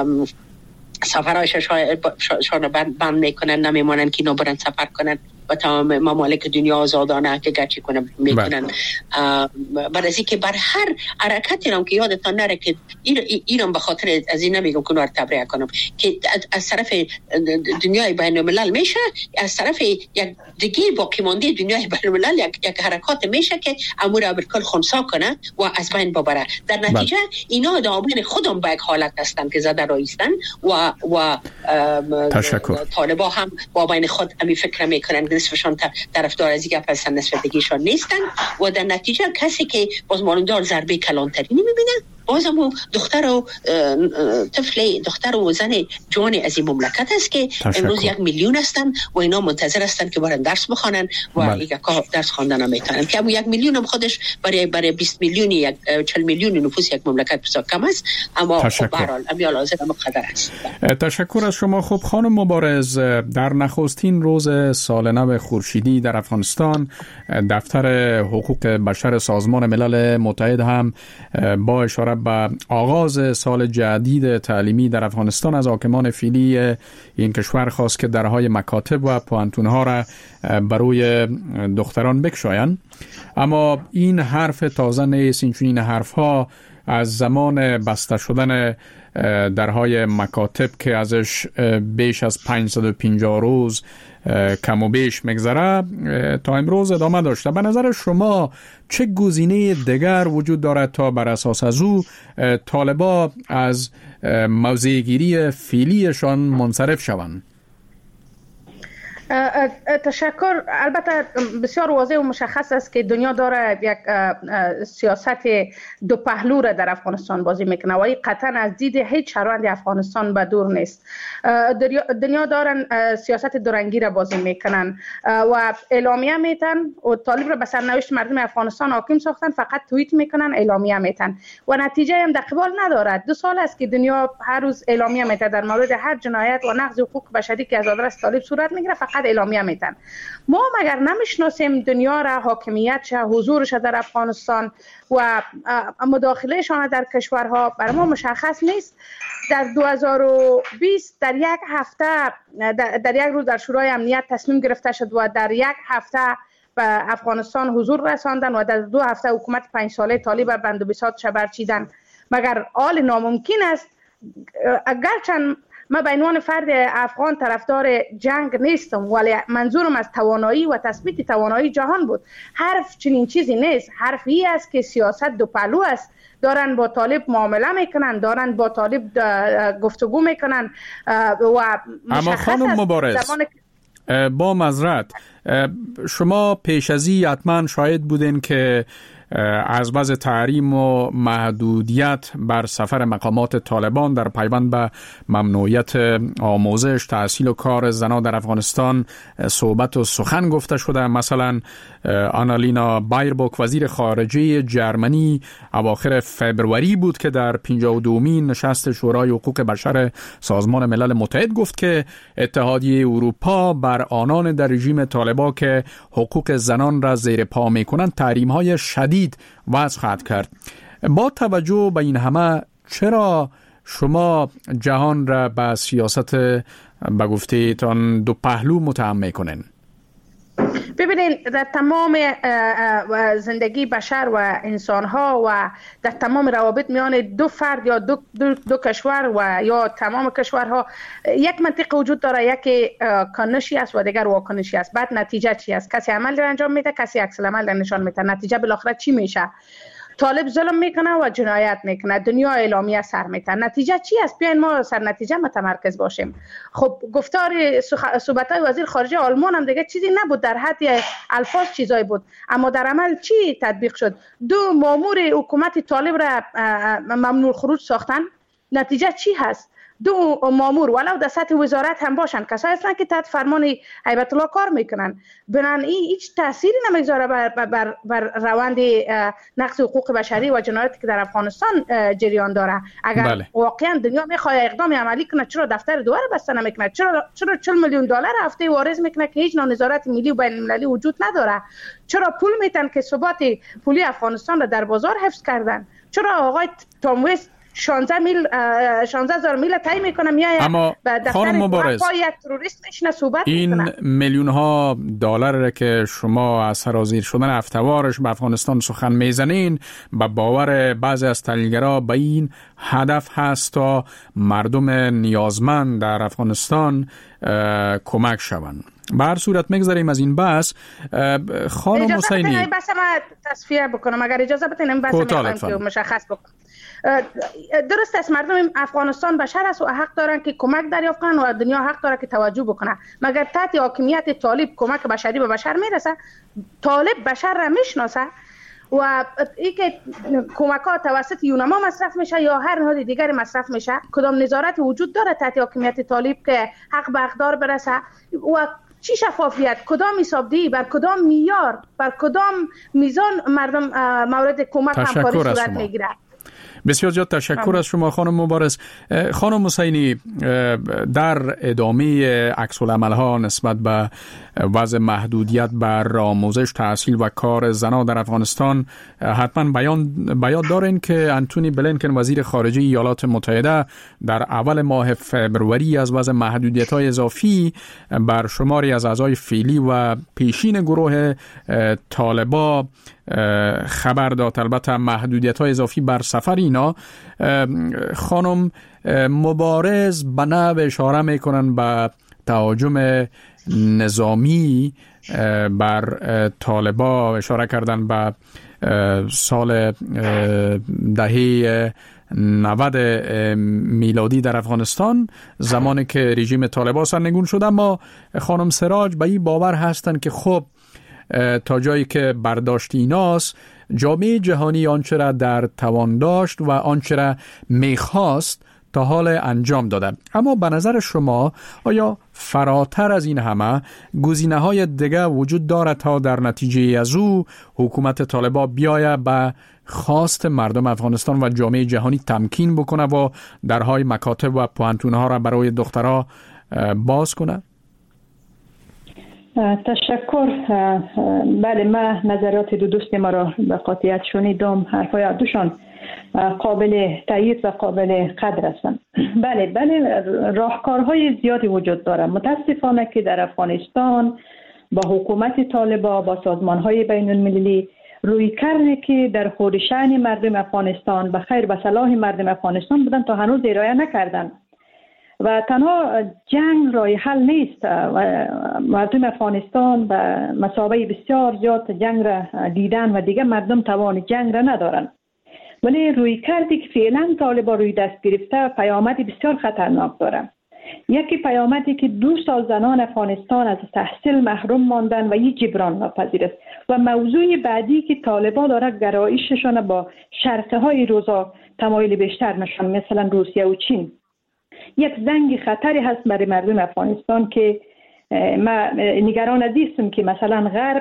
J: سفرهایش شان بند, بند میکنن، نمیمونن که اینا برن سفر کنن و تمام ممالک دنیا آزادانه که گرچه کنن میکنن. برای که بر هر حرکتی هم که یادتان نره که ایران به خاطر از این نمیگم کنار تبریه کنم که از طرف دنیای بین الملل میشه، از طرف یک دیگه باقی مانده دنیای بین الملل یک, یک حرکات میشه که امور ابرکل خونسا کنه و از بین ببره. در نتیجه اینا دامن خودم به یک حالت هستن که زده رایستن و و طالبا هم با بین خود امی فکر میکنن نصفشان طرفدار از این گپ هستن، نصف دیگهشان نیستن و در نتیجه کسی که باز مالندار ضربه کلانتری نمیبینه، بازم دختر و طفل دختر و زن جوان از این مملکت است که امروز یک میلیون هستن و اینا منتظر هستن که برن درس بخوانن و یک درس خواندن هم میتونن که همون یک میلیون هم خودش برای برای بیست میلیونی یک چهل میلیون نفوس یک مملکت بسیار کم است، اما خب به هر حال امیال حاضر هم قدر است.
F: تشکر از شما. خب خانم مبارز، در نخستین روز سال نو خورشیدی در افغانستان دفتر حقوق بشر سازمان ملل متحد هم با اشاره به آغاز سال جدید تعلیمی در افغانستان از حاکمان فعلی این کشور خواست که درهای مکاتب و پوانتونها را بروی دختران بگشایند. اما این حرف تازه نیست. این حرف ها از زمان بسته شدن درهای مکاتب که ازش بیش از پانصد و پنجاه روز کم و بیش مگذره تا امروز ادامه داشته. به نظر شما چه گزینه دیگر وجود دارد تا بر اساس از او طالبا از موضع‌گیری فعلیشان منصرف شوند؟
K: تشکر. البته بسیار واضح و مشخص است که دنیا داره یک سیاست دو پهلو را در افغانستان بازی میکنه و این قطعا از دید هیچ شهروند افغانستان به دور نیست. دنیا دارن سیاست دورنگی را بازی میکنن و اعلامیه میتن و طالب را به سرنوشت مردم افغانستان حاکم ساختن، فقط توییت میکنن، اعلامیه میتن و نتیجه هم در قبال ندارد. دو سال است که دنیا هر روز اعلامیه میتن در مورد هر جنایت و نقض حقوق بشری که از آدرس طالب صورت میگیره، فقط اعلامیه میتن. ما مگر نمیشناسیم دنیا را، حاکمیت و حضورش در افغانستان و مداخلهشان در کشورها برای ما مشخص نیست. در دو هزار و بیست در یک هفته در, در یک روز در شورای امنیت تصمیم گرفته شد و در یک هفته به افغانستان حضور رساندن و در دو هفته حکومت پنج ساله طالب بند و بساط برچیدن. مگر آل ناممکن است؟ اگرچند من به عنوان فرد افغان طرفدار جنگ نیستم، ولی منظورم از توانایی و تثبیت توانایی جهان بود. حرف چنین چیزی نیست. حرفی است که سیاست دو پهلو است. دارن با طالب معامله میکنن، دارن با طالب گفتگو میکنن و
F: اما خانم مبارز زمان... با معذرت شما پیش ازی حتما شاهد بودین که از بعض تحریم و محدودیت بر سفر مقامات طالبان در پیوند به ممنوعیت آموزش، تحصیل و کار زنان در افغانستان صحبت و سخن گفته شده. مثلا آنالینا بایربوک وزیر خارجه جرمنی اواخر فبروری بود که در پنجاه و دومین نشست شورای حقوق بشر سازمان ملل متحد گفت که اتحادیه اروپا بر آنان در رژیم طالبان که حقوق زنان را زیر پا می‌کنند تحریم‌های شدید وضع خواهد کرد. با توجه به این همه چرا شما جهان را به سیاست به گفته تان دو پهلو متهم میکنین؟
K: ببینید، در تمام زندگی بشر و انسانها و در تمام روابط میان دو فرد یا دو, دو, دو کشور و یا تمام کشورها یک منطق وجود داره، یکی کانشی است و دیگر واکنشی است. بعد نتیجه چی است؟ کسی عمل در انجام میده، کسی عکس العمل نشان میده. نتیجه بالاخره چی میشه؟ طالب ظلم میکنه و جنایت میکنه، دنیا اعلامیه سر میکنه. نتیجه چی است؟ بیاین ما سر نتیجه متمرکز باشیم. خب گفتار صحبت‌های وزیر خارجه آلمان هم دیگه چیزی نبود، در حد الفاظ چیزایی بود، اما در عمل چی تطبیق شد؟ دو مامور حکومت طالب را ممنوع خروج ساختن. نتیجه چی هست؟ دو مامور ولو در سطح وزارت هم باشن، کسایی هستن که تحت فرمان هیبت الله کار میکنن، بنان این هیچ تأثیری نمیگذاره بر, بر, بر روند نقض حقوق بشری و جنایاتی که در افغانستان جریان داره. اگر بله. واقعا دنیا میخواد اقدام عملی کنه، چرا دفتر دوباره بسته نمیکنه؟ چرا چرا چهل میلیون دلار هفته وارد میکنه که هیچ نوع نظارت ملی و بین المللی وجود نداره؟ چرا پول میتن که ثبات پولی افغانستان را در بازار حفظ کردن؟ چرا آقای تام وست شانزده میل شانزده هزار میل طی میکنه میاد
F: اما خانم مبارز
K: یک تروریست میشنه صحبت
F: این
K: میکنه؟
F: میلیون ها دلار که شما از سرازیر شدن هفته‌وارش به افغانستان سخن میزنین، به باور بعضی از تحلیلگرا به این هدف هست تا مردم نیازمند در افغانستان کمک شوند. به هر صورت میگذاریم از این بحث. خانم حسینی
K: اجازه بس ما تصفیه بکنم، اگر اجازه بدین این بحث میخوام که مشخص بکنم. درست است مردم افغانستان بشر است و حق دارن که کمک دریافت کنن و دنیا حق داره که توجه بکنه، مگر تحت حاکمیت طالب کمک بشری به بشر میرسه؟ طالب بشر را میشناسه و ای که کمک ها توسط یونما مصرف میشه یا هر نهاد دیگر مصرف میشه، کدام نظارت وجود داره تحت حاکمیت طالب که حق به حقدار برسه؟ و چی شفافیت؟ کدام حسابدهی؟ بر کدام معیار؟ بر کدام میزان مردم مورد کمک همکاری صورت میگیره؟
F: بسیار زیاد تشکر از شما خانم مبارز. خانم حسینی، در ادامه عکس العمل ها نسبت به وضع محدودیت بر آموزش، تحصیل و کار زنان در افغانستان حتما بیان بیان دارین که انتونی بلینکن وزیر خارجه ایالات متحده در اول ماه فوریه از وضع محدودیت های اضافی بر شماری از اعضای فعلی و پیشین گروه طالبا خبر داد. البته محدودیت های اضافی بر سفر اینا. خانم مبارز به نوع اشاره میکنن به تهاجم نظامی بر طالبا، اشاره کردن به سال دهه نود میلادی در افغانستان، زمانی که رژیم طالبا سرنگون شد. اما خانم سراج به این باور هستند که خب تا جایی که برداشت ایناست، جامعه جهانی آنچه را در توان داشت و آنچه را میخواست تا حال انجام دادن. اما به نظر شما آیا فراتر از این همه گزینه‌های دیگه وجود دارد تا در نتیجه از او حکومت طالبا بیاید به خواست مردم افغانستان و جامعه جهانی تمکین بکنه و درهای مکاتب و پوهنتون‌ها را برای دخترها باز کنه؟
H: تشکر. بله، من نظرات دو دوست ما را به قاطعیت شنیدم. حرفای دوشان قابل تایید و قابل قدر هستند. بله بله راهکارهای زیادی وجود داره. متاسفانه که در افغانستان با حکومت طالبا، با سازمانهای بین المللی، روی کرده که در خور شأن مردم افغانستان به خیر و صلاح مردم افغانستان بودن تا هنوز ارائه نکردن و تنها جنگ رای حل نیست. مردم افغانستان به مثابه بسیار زیاد جنگ را دیدن و دیگه مردم توان جنگ را ندارن، ولی روی کردی که فعلا طالبا روی دست گرفته پیامدی بسیار خطرناک داره. یکی پیامدی که دو سال زنان افغانستان از تحصیل محروم ماندن و این جبران ناپذیر است و موضوع بعدی که طالبا داره گرایششان با شرقه های روزا تمایل بیشتر نشان، مثلا روسیه و چین. یک زنگ خطری هست برای مردم افغانستان که ما نگران ازیستم که مثلا غرب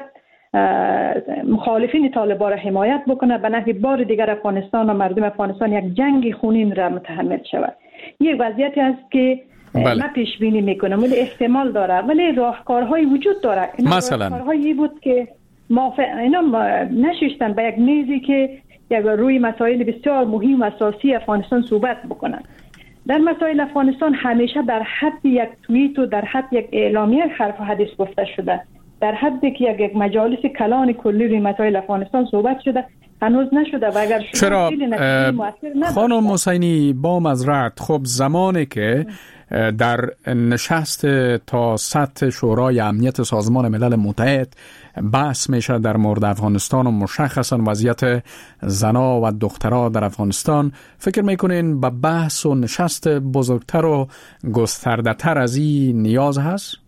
H: مخالفین طالبان را حمایت بکنه، به نحو بار دیگر افغانستان و مردم افغانستان یک جنگ خونین را متحمل شود. یک وضعیتی است که بله. من پیش بینی میکنم ولی احتمال داره، ولی راهکارهایی وجود داره.
F: مثلا
H: راهکارهایی بود که موافق اینا نشستن به یک میزی که یک روی مسائل بسیار مهم و اساسی افغانستان صحبت بکنن. در مسائل افغانستان همیشه در حد یک توییت و در حد یک اعلامیه حرف و حدیث گفته شده، در حدی که یک, یک مجالس کلان کلی روی مسائل افغانستان صحبت شده هنوز نشده و اگر
F: چرا خانم حسینی با معذرت، خب زمانی که در نشست تا سطح شورای امنیت سازمان ملل متحد بحث میشه در مورد افغانستان و مشخصا وضعیت زنا و دخترها در افغانستان، فکر میکنین به بحث و نشست بزرگتر و گسترده تر از این نیاز هست؟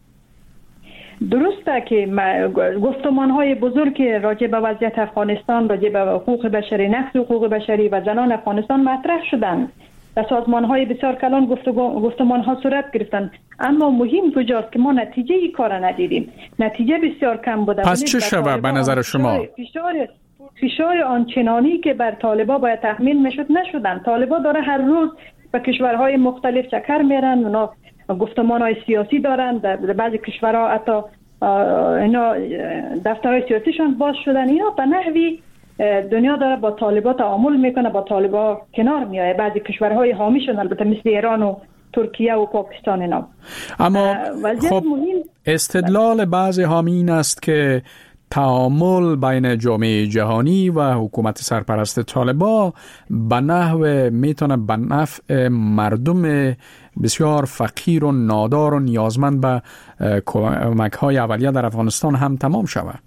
H: درسته که گفتمان‌های بزرگ راجع به وضعیت افغانستان، راجع به حقوق بشری، نقض حقوق بشری و زنان افغانستان مطرح شدند، در سازمان های بسیار کلان گفتمان ها صورت گرفتن، اما مهم کجاست که ما نتیجه ای کار ندیدیم. نتیجه بسیار کم بوده.
F: پس چه شود به نظر شما؟
H: فشار فشار آنچنانی که بر طالبا باید تحمیل میشد نشدن. طالبا داره هر روز به کشورهای مختلف چکر میرن، اونا گفتمان های سیاسی دارن، در بعضی کشورها حتی اینا دفترهای سیاسیشان باز شدن. اینا به نحوی دنیا داره با طالبا تعامل میکنه، با طالبا کنار میایه. بعضی کشورهای حامیشون البته مثل ایران و ترکیه و پاکستان اینا.
F: اما خب استدلال بعضی حامی این است که تعامل بین جامعه جهانی و حکومت سرپرست طالبا به نحو میتونه به نفع مردم بسیار فقیر و نادار و نیازمند به کمک‌های اولیه در افغانستان هم تمام شود.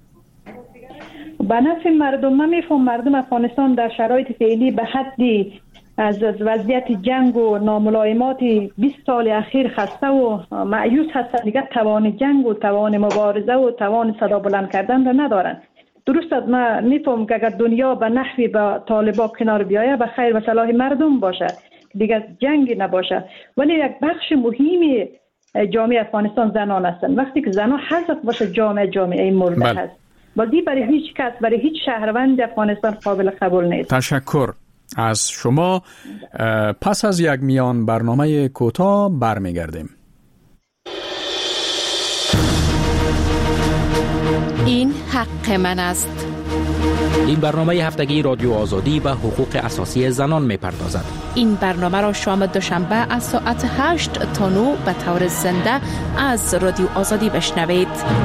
H: به نفع مردم من میفهم مردم افغانستان در شرایط فعلی به حدی از وضعیت جنگ و ناملایمات بیست سال اخیر خسته و مایوس هستند، دیگر توان جنگ و توان مبارزه و توان صدا بلند کردن را ندارن. درست است، من میفهم که اگر دنیا به نحوی با طالبا کنار بیایه به خیر و صلاح مردم باشه، دیگر جنگ نباشه. ولی یک بخش مهمی جامعه افغانستان زنان هستند. وقتی که زنان حذف باشه جامعه جامعه مرده
F: بل.
H: هست. ولی برای هیچ کس، برای هیچ شهروند افغانستان قابل قبول نیست.
F: تشکر از شما. پس از یک میان برنامه کوتاه برمیگردیم.
L: این حق من است.
M: این برنامه هفتگی رادیو آزادی و حقوق اساسی زنان می‌پردازد.
L: این برنامه را شام دوشنبه از ساعت هشت تا نه به طور زنده از رادیو آزادی بشنوید.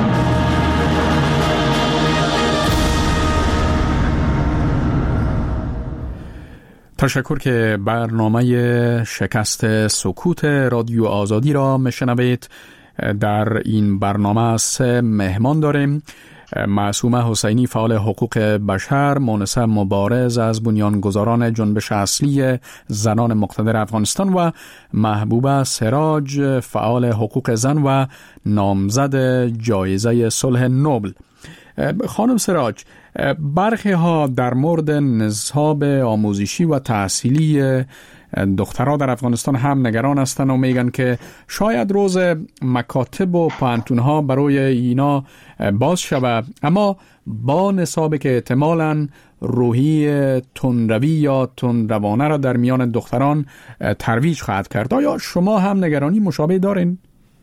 F: تشکر که برنامه شکست سکوت رادیو آزادی را میشنوید. در این برنامه سه مهمان داریم: معصومه حسینی، فعال حقوق بشر، مونس مبارز از بنیانگذاران جنبش اصلی زنان مقتدر افغانستان و محبوبه سراج، فعال حقوق زن و نامزد جایزه صلح نوبل. خانم سراج، برخی ها در مورد نصاب آموزشی و تحصیلی دخترها در افغانستان هم نگران هستند و میگن که شاید روز مکاتب و پانتونها برای اینا باز شود، اما با نصابی که احتمالاً روحی تندروی یا تندروانه را در میان دختران ترویج خواهد کرد. آیا شما هم نگرانی مشابه دارین؟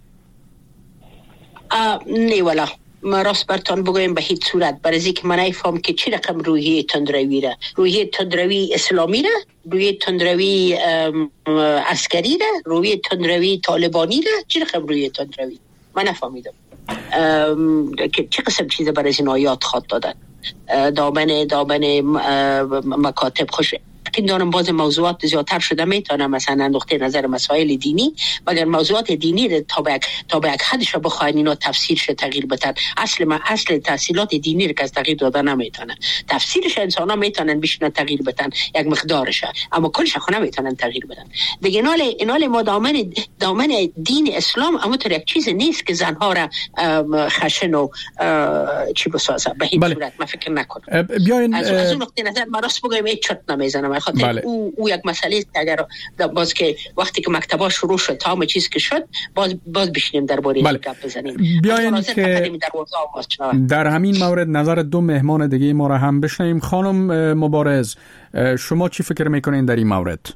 J: نه والا، ما راست برتان بگویم به هیچ صورت، برای که من ایفهم که چی رقم روحیه تندروی را، روحیه تندروی اسلامی را، روحیه تندروی عسکری را، روحیه تندروی طالبانی را، چی رقم روحیه تندروی من نفهمیدم که چه قسم چیز برای این آیات خواد دادن. دامن دامن مکاتب خوش که دارم باز موضوعات زیادتر شده میتونم مثلا نقطه نظر مسائل دینی، مگر موضوعات دینی رو تا به تا به یک حدش بخواین اینا تفسیرش تغییر بدن. اصل ما اصل تحصیلات دینی رو که از تغییر دادن نمیتونن، تفسیرش انسان ها میتونن بشینن تغییر بدن یک مقدارش، اما کلش خو نمیتونن تغییر بدن. دیگه اینال اینال ما دامن دامن دین اسلام اما تو یک چیز نیست که زنها را خشن و چی بسازه به هیچ صورت من فکر نکنم.
F: بیاین
J: از از اون نقطه نظر ما راست بگم هیچ چرت نمیزنم. خاطر بله. او او یک مسئله است. اگر باز که وقتی که مکتبا شروع شد تا همه چیز که شد باز باز بشینیم درباره
F: بله.
J: گپ بزنیم.
F: بیاین که در, در همین مورد نظر دو مهمان دیگه ما را هم بشنویم. خانم مبارز، شما چی فکر میکنین در این مورد؟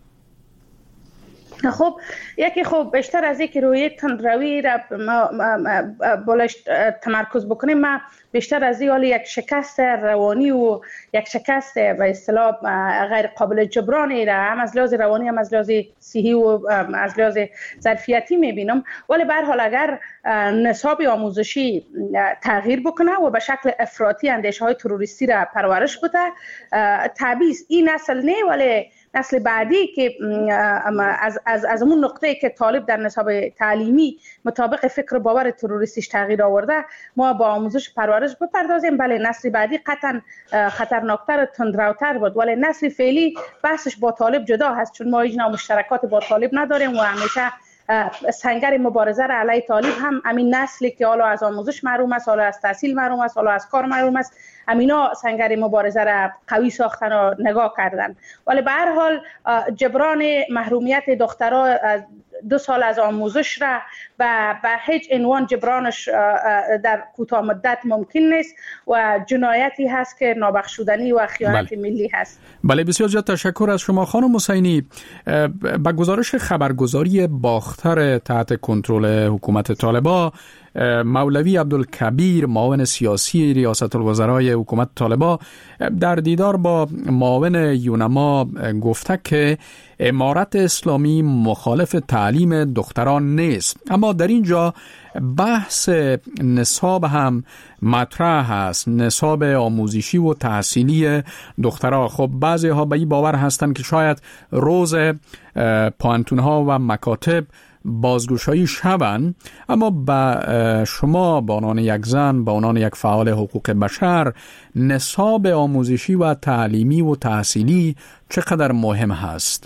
K: خب یکی خب بیشتر از اینکه روی تندروی را ما بالش تمرکز بکنیم، ما بیشتر از این حال یک شکست روانی و یک شکست به اصطلاح غیر قابل جبرانی را هم از لحاظ روانی هم از لحاظ صحی و از لحاظ ظرفیتی میبینم. ولی به هر حال اگر نصاب آموزشی تغییر بکنه و به شکل افراطی اندیشه های تروریستی را پرورش بده، تبعیض این نسل نه ولی نسل بعدی که از از از اون نقطه‌ای که طالب در نصاب تعلیمی مطابق فکر باور تروریستیش تغییر آورده، ما با آموزش پرورش بپردازیم. بله نسل بعدی قطعا خطرناکتر و تندروتر بود، ولی نسل فعلی بحثش با طالب جدا هست، چون ما هیچ نوع مشترکات با طالب نداریم و همیشه سنگر مبارزه را علیه طالب هم همین نسلی که حالا از آموزش محروم است، حالا از تحصیل محروم است، حالا از کار محروم است، همینا سنگر مبارزه را قوی ساختن و نگاه کردن. ولی به هر حال جبران محرومیت دخترها دو سال از آموزش را و به هیچ عنوان جبرانش در کوتاه مدت ممکن نیست و جنایتی هست که نابخشودنی و خیانت بله. ملی هست.
F: بله بسیار زیاد تشکر از شما خانم حسینی. با گزارش خبرگزاری باختر تحت کنترل حکومت طالبان، مولوی عبدالکبیر معاون سیاسی ریاست الوزرای حکومت طالبان در دیدار با معاون یونما گفته که امارت اسلامی مخالف تعلیم دختران نیست، اما در اینجا بحث نصاب هم مطرح است، نصاب آموزشی و تحصیلی دخترها. خب بعضی ها به این باور هستند که شاید روز پانتون ها و مکاتب بازگشایی شوند، اما با شما به عنوان یک زن، به عنوان یک فعال حقوق بشر، نصاب آموزشی و تعلیمی و تحصیلی چقدر مهم هست؟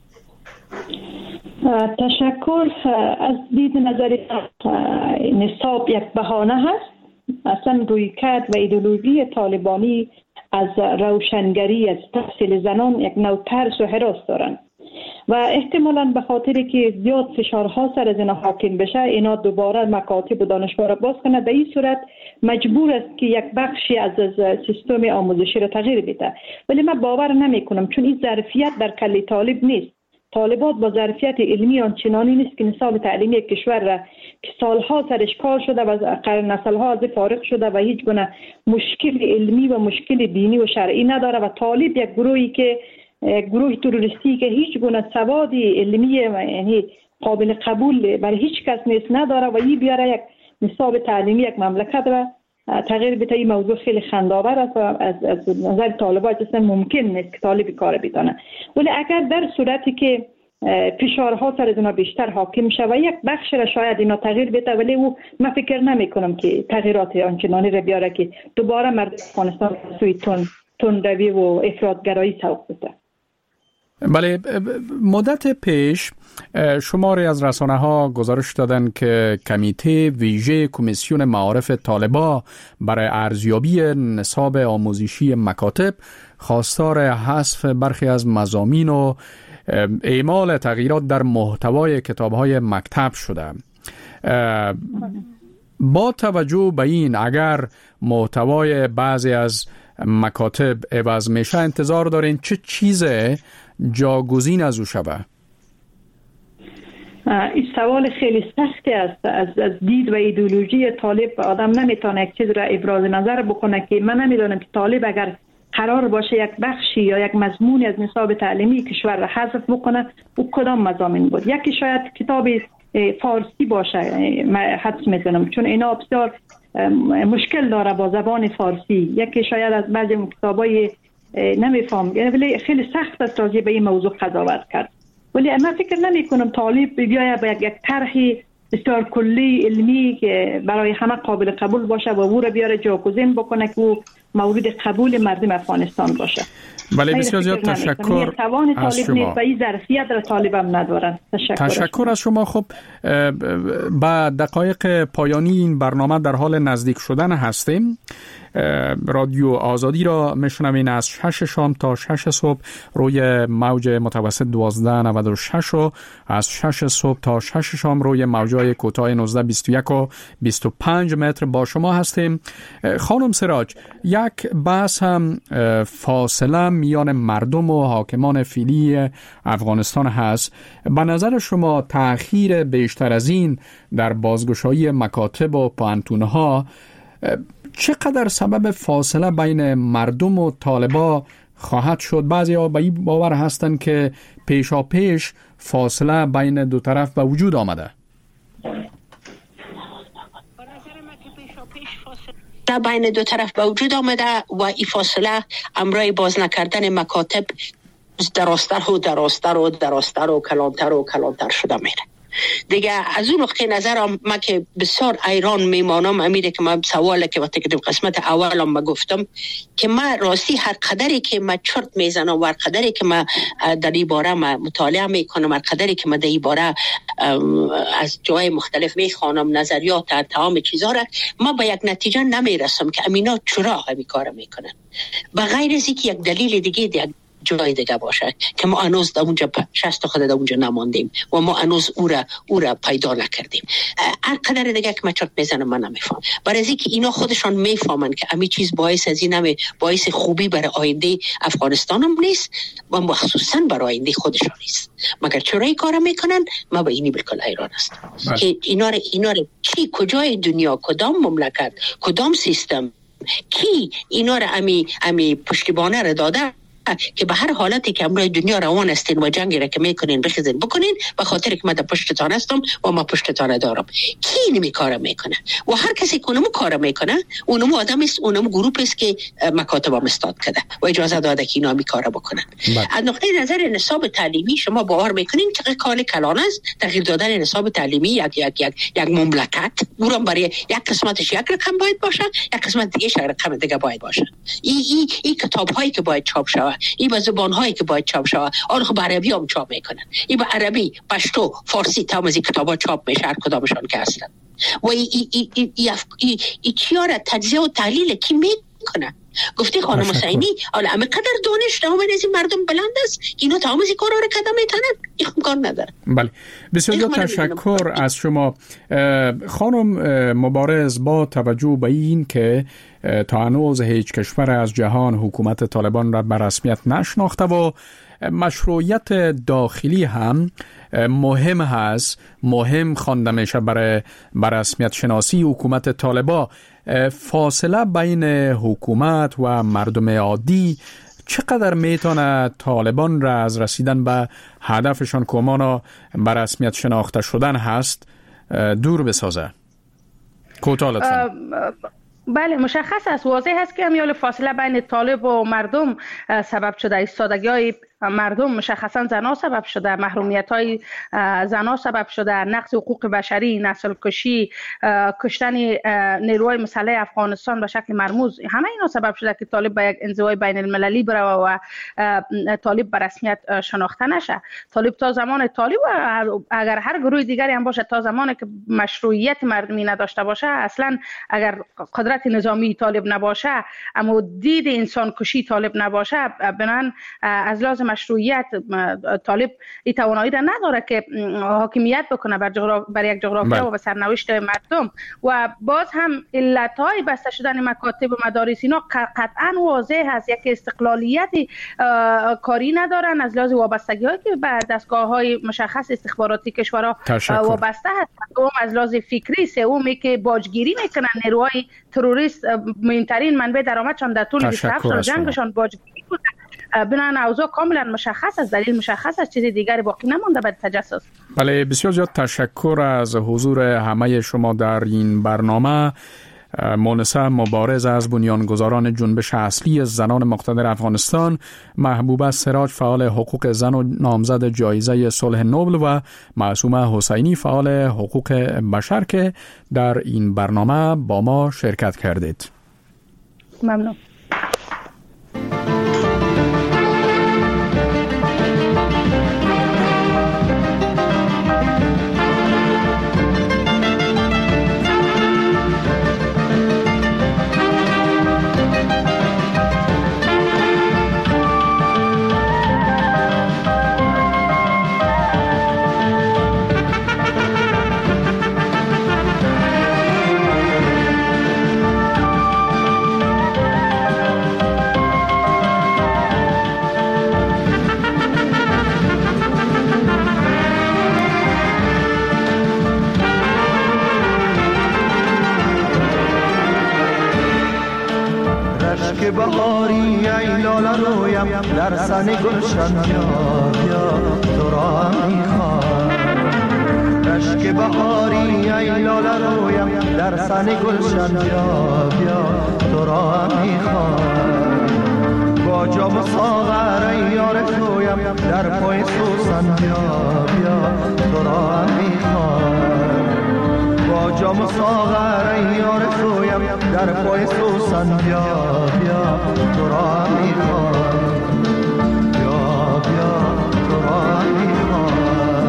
H: تشکر. از دید نظر نصاب یک بهانه هست. اصلا رویکرد و ایدئولوژی طالبانی از روشنگری، از تحصیل زنان یک نوع ترس و هراس دارند و احتمالاً به خاطری که زیاد فشارها سر از اینا حاکم بشه، اینا دوباره مکاتب و دانشگاه را باز کنه. به این صورت مجبور است که یک بخشی از سیستم آموزشی را تغییر بده. ولی من باور نمی کنم، چون این ظرفیت در کل طالب نیست. طالبات با ظرفیت علمی آنچنانی نیست که نصاب تعلیمی کشور را که سالها سرش کار شده و قرن نسلها از فارغ شده و هیچ گونه مشکل علمی و مشکل دینی و شرعی نداره و طالب یک گروهی که گروه تروریستی که هیچ گونه سواد علمی یعنی قابل قبول برای هیچ کس نیست نداره و این بیاره یک نصاب تعلیمی یک مملکت را تغییر بده. این موضوع خیلی خنده‌آور است و از, از نظر طالبان اصلا ممکن نیست که طالب کار بتونه. ولی اگر در صورتی که فشارها سر از اینا بیشتر حاکم شه و یک بخش را شاید اینا تغییر بده، ولی او من فکر نمی کنم که تغییرات آنچنانی را بیاره که دوباره مردم افغانستان سوی تون تندروی و افراطگرایی سوق بده.
F: بله، مدت پیش شماری از رسانه ها گزارش دادن که کمیته ویژه کمیسیون معارف طالبان برای ارزیابی نصاب آموزشی مکاتب خواستار حذف برخی از مضامین و اعمال تغییرات در محتوای کتاب‌های مکتب شده. با توجه به این، اگر محتوای بعضی از مکاتب عوض میشه، انتظار دارین چه چیز جاگزین از او شود؟
H: این سوال خیلی سختی است. از از دید و ایدئولوژی طالب آدم نمیتونه یک چیز را ابراز نظر بکنه که من نمیدونم که طالب اگر قرار باشه یک بخشی یا یک مضمونی از نصاب تعلیمی کشور را حذف بکنه، او کدام مضامین بود؟ یکی شاید کتاب فارسی باشه، من حدس میزنم، چون اینا بسیار مشکل داره با زبان فارسی. یکی شاید از بعضی کتابای نمیفهم، ولی خیلی سخت است راجع به این موضوع قضاوت کرد. ولی من فکر نمی کنم طالب بیاید با یک طرح بسیار کلی علمی که برای همه قابل قبول باشه و او را بیاره جاگزین بکنه که او مورد قبول مردم افغانستان باشه.
F: بله، بسیار زیاد تشکر از شما.
H: و این ظرفیت را طالب هم ندارن. تشکر,
F: تشکر از شما. خب با دقایق پایانی این برنامه در حال نزدیک شدن هستیم. رادیو آزادی را میشنوین از شش شام تا شش صبح روی موج متوسط دوازده نود و شش و از شش صبح تا شش شام روی موجای کوتاه نوزده بیست و یک و بیست و پنج متر با شما هستیم. خانم سراج، یک بحث هم فاصله میان مردم و حاکمان فعلی افغانستان هست. به نظر شما تأخیر بیشتر از این در بازگشایی مکاتب و پانتونها چقدر سبب فاصله بین مردم و طالبان خواهد شد؟ بعضی ها به این باور هستند که پیشا پیش فاصله بین دو طرف به وجود آمده.
J: در بین دو طرف به وجود آمده و این فاصله امرای باز نکردن مکاتب دراستر و دراستر و دراستر و کلانتر و کلانتر شده میره. دیگه از اون نقطه نظر ما که بسیار ایران میمانم امیره که ما سواله که وقتی که در قسمت اولم ما گفتم که ما راستی هر قدری که ما چرت میزنم و هر قدری که ما در این باره ما مطالعه میکنم، هر قدری که ما در این باره از جای مختلف میخوانم نظریات و تمام چیزها را، ما به یک نتیجه نمیرسم که امینا چرا همین کار میکنن، بغیر از اینکه یک دلیل دیگه دیگه جای دیگه باشه که ما هنوز در اونجا شست خود در اونجا نماندیم و ما هنوز او را او را پیدا نکردیم. هر قدر دیگه که من چرت میزنم من نمیفهم، برای از اینکه اینا خودشان میفهمن که همین چیز باعث از این همه باعث خوبی برای آینده افغانستان هم نیست و مخصوصا برای آینده خودشان نیست. مگر چرا این کار میکنن؟ ما به اینی بالکل حیران هستم که اینا را اینا را چی کجای دنیا، کدام مملکت، کدام سیستم، کی اینا را امی امی پشتیبانه را داده که به هر حالتی که امروز دنیا روان استین و جنگی را که میکنین بخیزین بکنین به خاطر که من در پشتتان هستم و ما پشتتان دارم. کی اینمی کار میکنه؟ و هر کسی که اونمو کار میکنه اونمو آدم است، اونمو گروپ است که مکاتب هم استاد کرده و اجازه داده که اینا می کار بکنن. از نقطه نظر نصاب تعلیمی شما باور میکنین که کار کلان است تغییر دادن نصاب تعلیمی یک یک یک یک مملکت، اونم برای یک قسمتش یک رقم باید باشه، یک قسمت دیگه یک رقم دیگه باید باشه. این این این کتاب هایی که باید چاپ شود، این به زبان هایی که باید چاپ شود، آنها به عربی هم چاپ میکنن، این به عربی، پشتو، فارسی تمام از این کتاب ها چاپ میشه هر کدامشان که هستن و این این این این این چیا را تجزیه و تحلیل کی میکنه؟ گفتی خانم حسینی حالا همه قدر دانش تمام از این مردم بلند است اینا تمام از این کارا رو کدام میتونن این امکان نداره.
F: بله بسیار تشکر از شما خانم مبارز. با توجه به این که تا هنوز هیچ کشور از جهان حکومت طالبان را به رسمیت نشناخته و مشروعیت داخلی هم مهم هست، مهم خوانده میشه برای به رسمیت شناسی حکومت طالبان، فاصله بین حکومت و مردم عادی چقدر میتونه طالبان را از رسیدن به هدفشان که امانا به رسمیت شناخته شدن هست دور بسازه؟ کوتاه لطفاً.
K: بله مشخص است، واضح است که همیال فاصله بین طالب و مردم سبب شده، ایستادگی های مردم مشخصا زنا سبب شده، محرومیت های زنا سبب شده، نقض حقوق بشری، نسل کشی، کشتن نیروهای مسلح افغانستان به شکل مرموز، همه اینا سبب شده که طالب به یک انزوای بین المللی بره و طالب به رسمیت شناخته نشه. طالب تا زمان طالب و اگر هر گروه دیگری هم باشه تا زمانی که مشروعیت مردمی نداشته باشه، اصلا اگر قدرت نظامی طالب نباشه اما دید انسان کشی طالب نباشه، بنان از لازم مشروعیت طالب این توانایی را نداره که حاکمیت بکنه بر, جغراف... بر یک جغرافیا و به سرنوشت مردم. و باز هم علتهای بسته شدن مکاتب و مدارس اینا قطعا واضح هست، یک استقلالیت کاری ندارن از لحاظ وابستگی هایی که به دستگاه های مشخص استخباراتی کشورها وابسته هست، دوم از لحاظ فکری، سومی که باجگیری میکنن نیروهای تروریست، مهمترین منبع درآمدشان در طول بیست و هفت سال جنگشان باجگیری بوده. بنان اوضاع کاملا مشخص است، دلیل مشخص است، چیزی دیگری باقی نمانده به تجسس.
F: بله بسیار زیاد تشکر از حضور همه شما در این برنامه. مونسه مبارز از بنیانگذاران جنبش اصلی زنان مقتدر افغانستان، محبوبه سراج فعال حقوق زن و نامزد جایزه صلح نوبل و معصومه حسینی فعال حقوق بشر که در این برنامه با ما شرکت کردید.
K: ممنون.
N: بهاری ای لاله رویم در سن گلشن بیا بیا تو را میخوام. رشک بهاری ای لاله رویم در سن گلشن بیا بیا تو را میخوام. با جام ساغر ای یار تویم در پای سوسن بیا بیا تو را هم میخوام با جام ساغر ای یار تویم در پای سوسن بیا بیا تو را هم میخوام بیا بیا تو را هم میخوام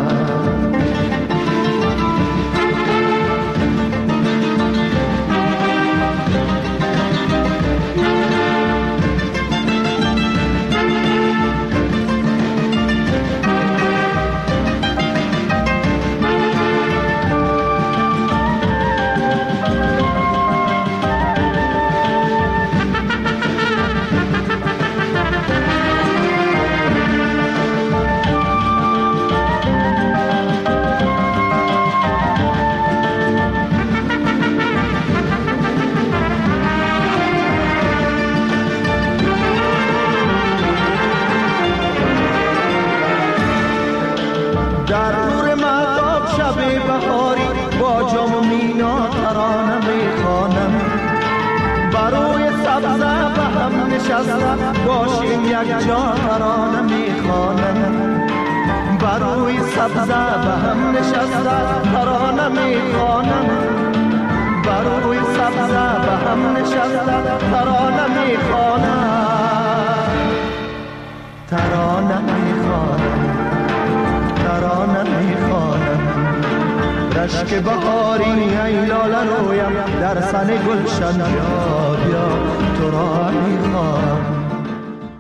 N: باشیم یک جا ترانه میخوانم بروی سبزه به هم نشسته ترانه میخوانم بروی سبزه به هم نشسته ترانه میخوانم ترانه میخوانم ترانه میخوانم رشک بهاری ای لاله رویم در سن گلشن بیا بیا تو را میخوام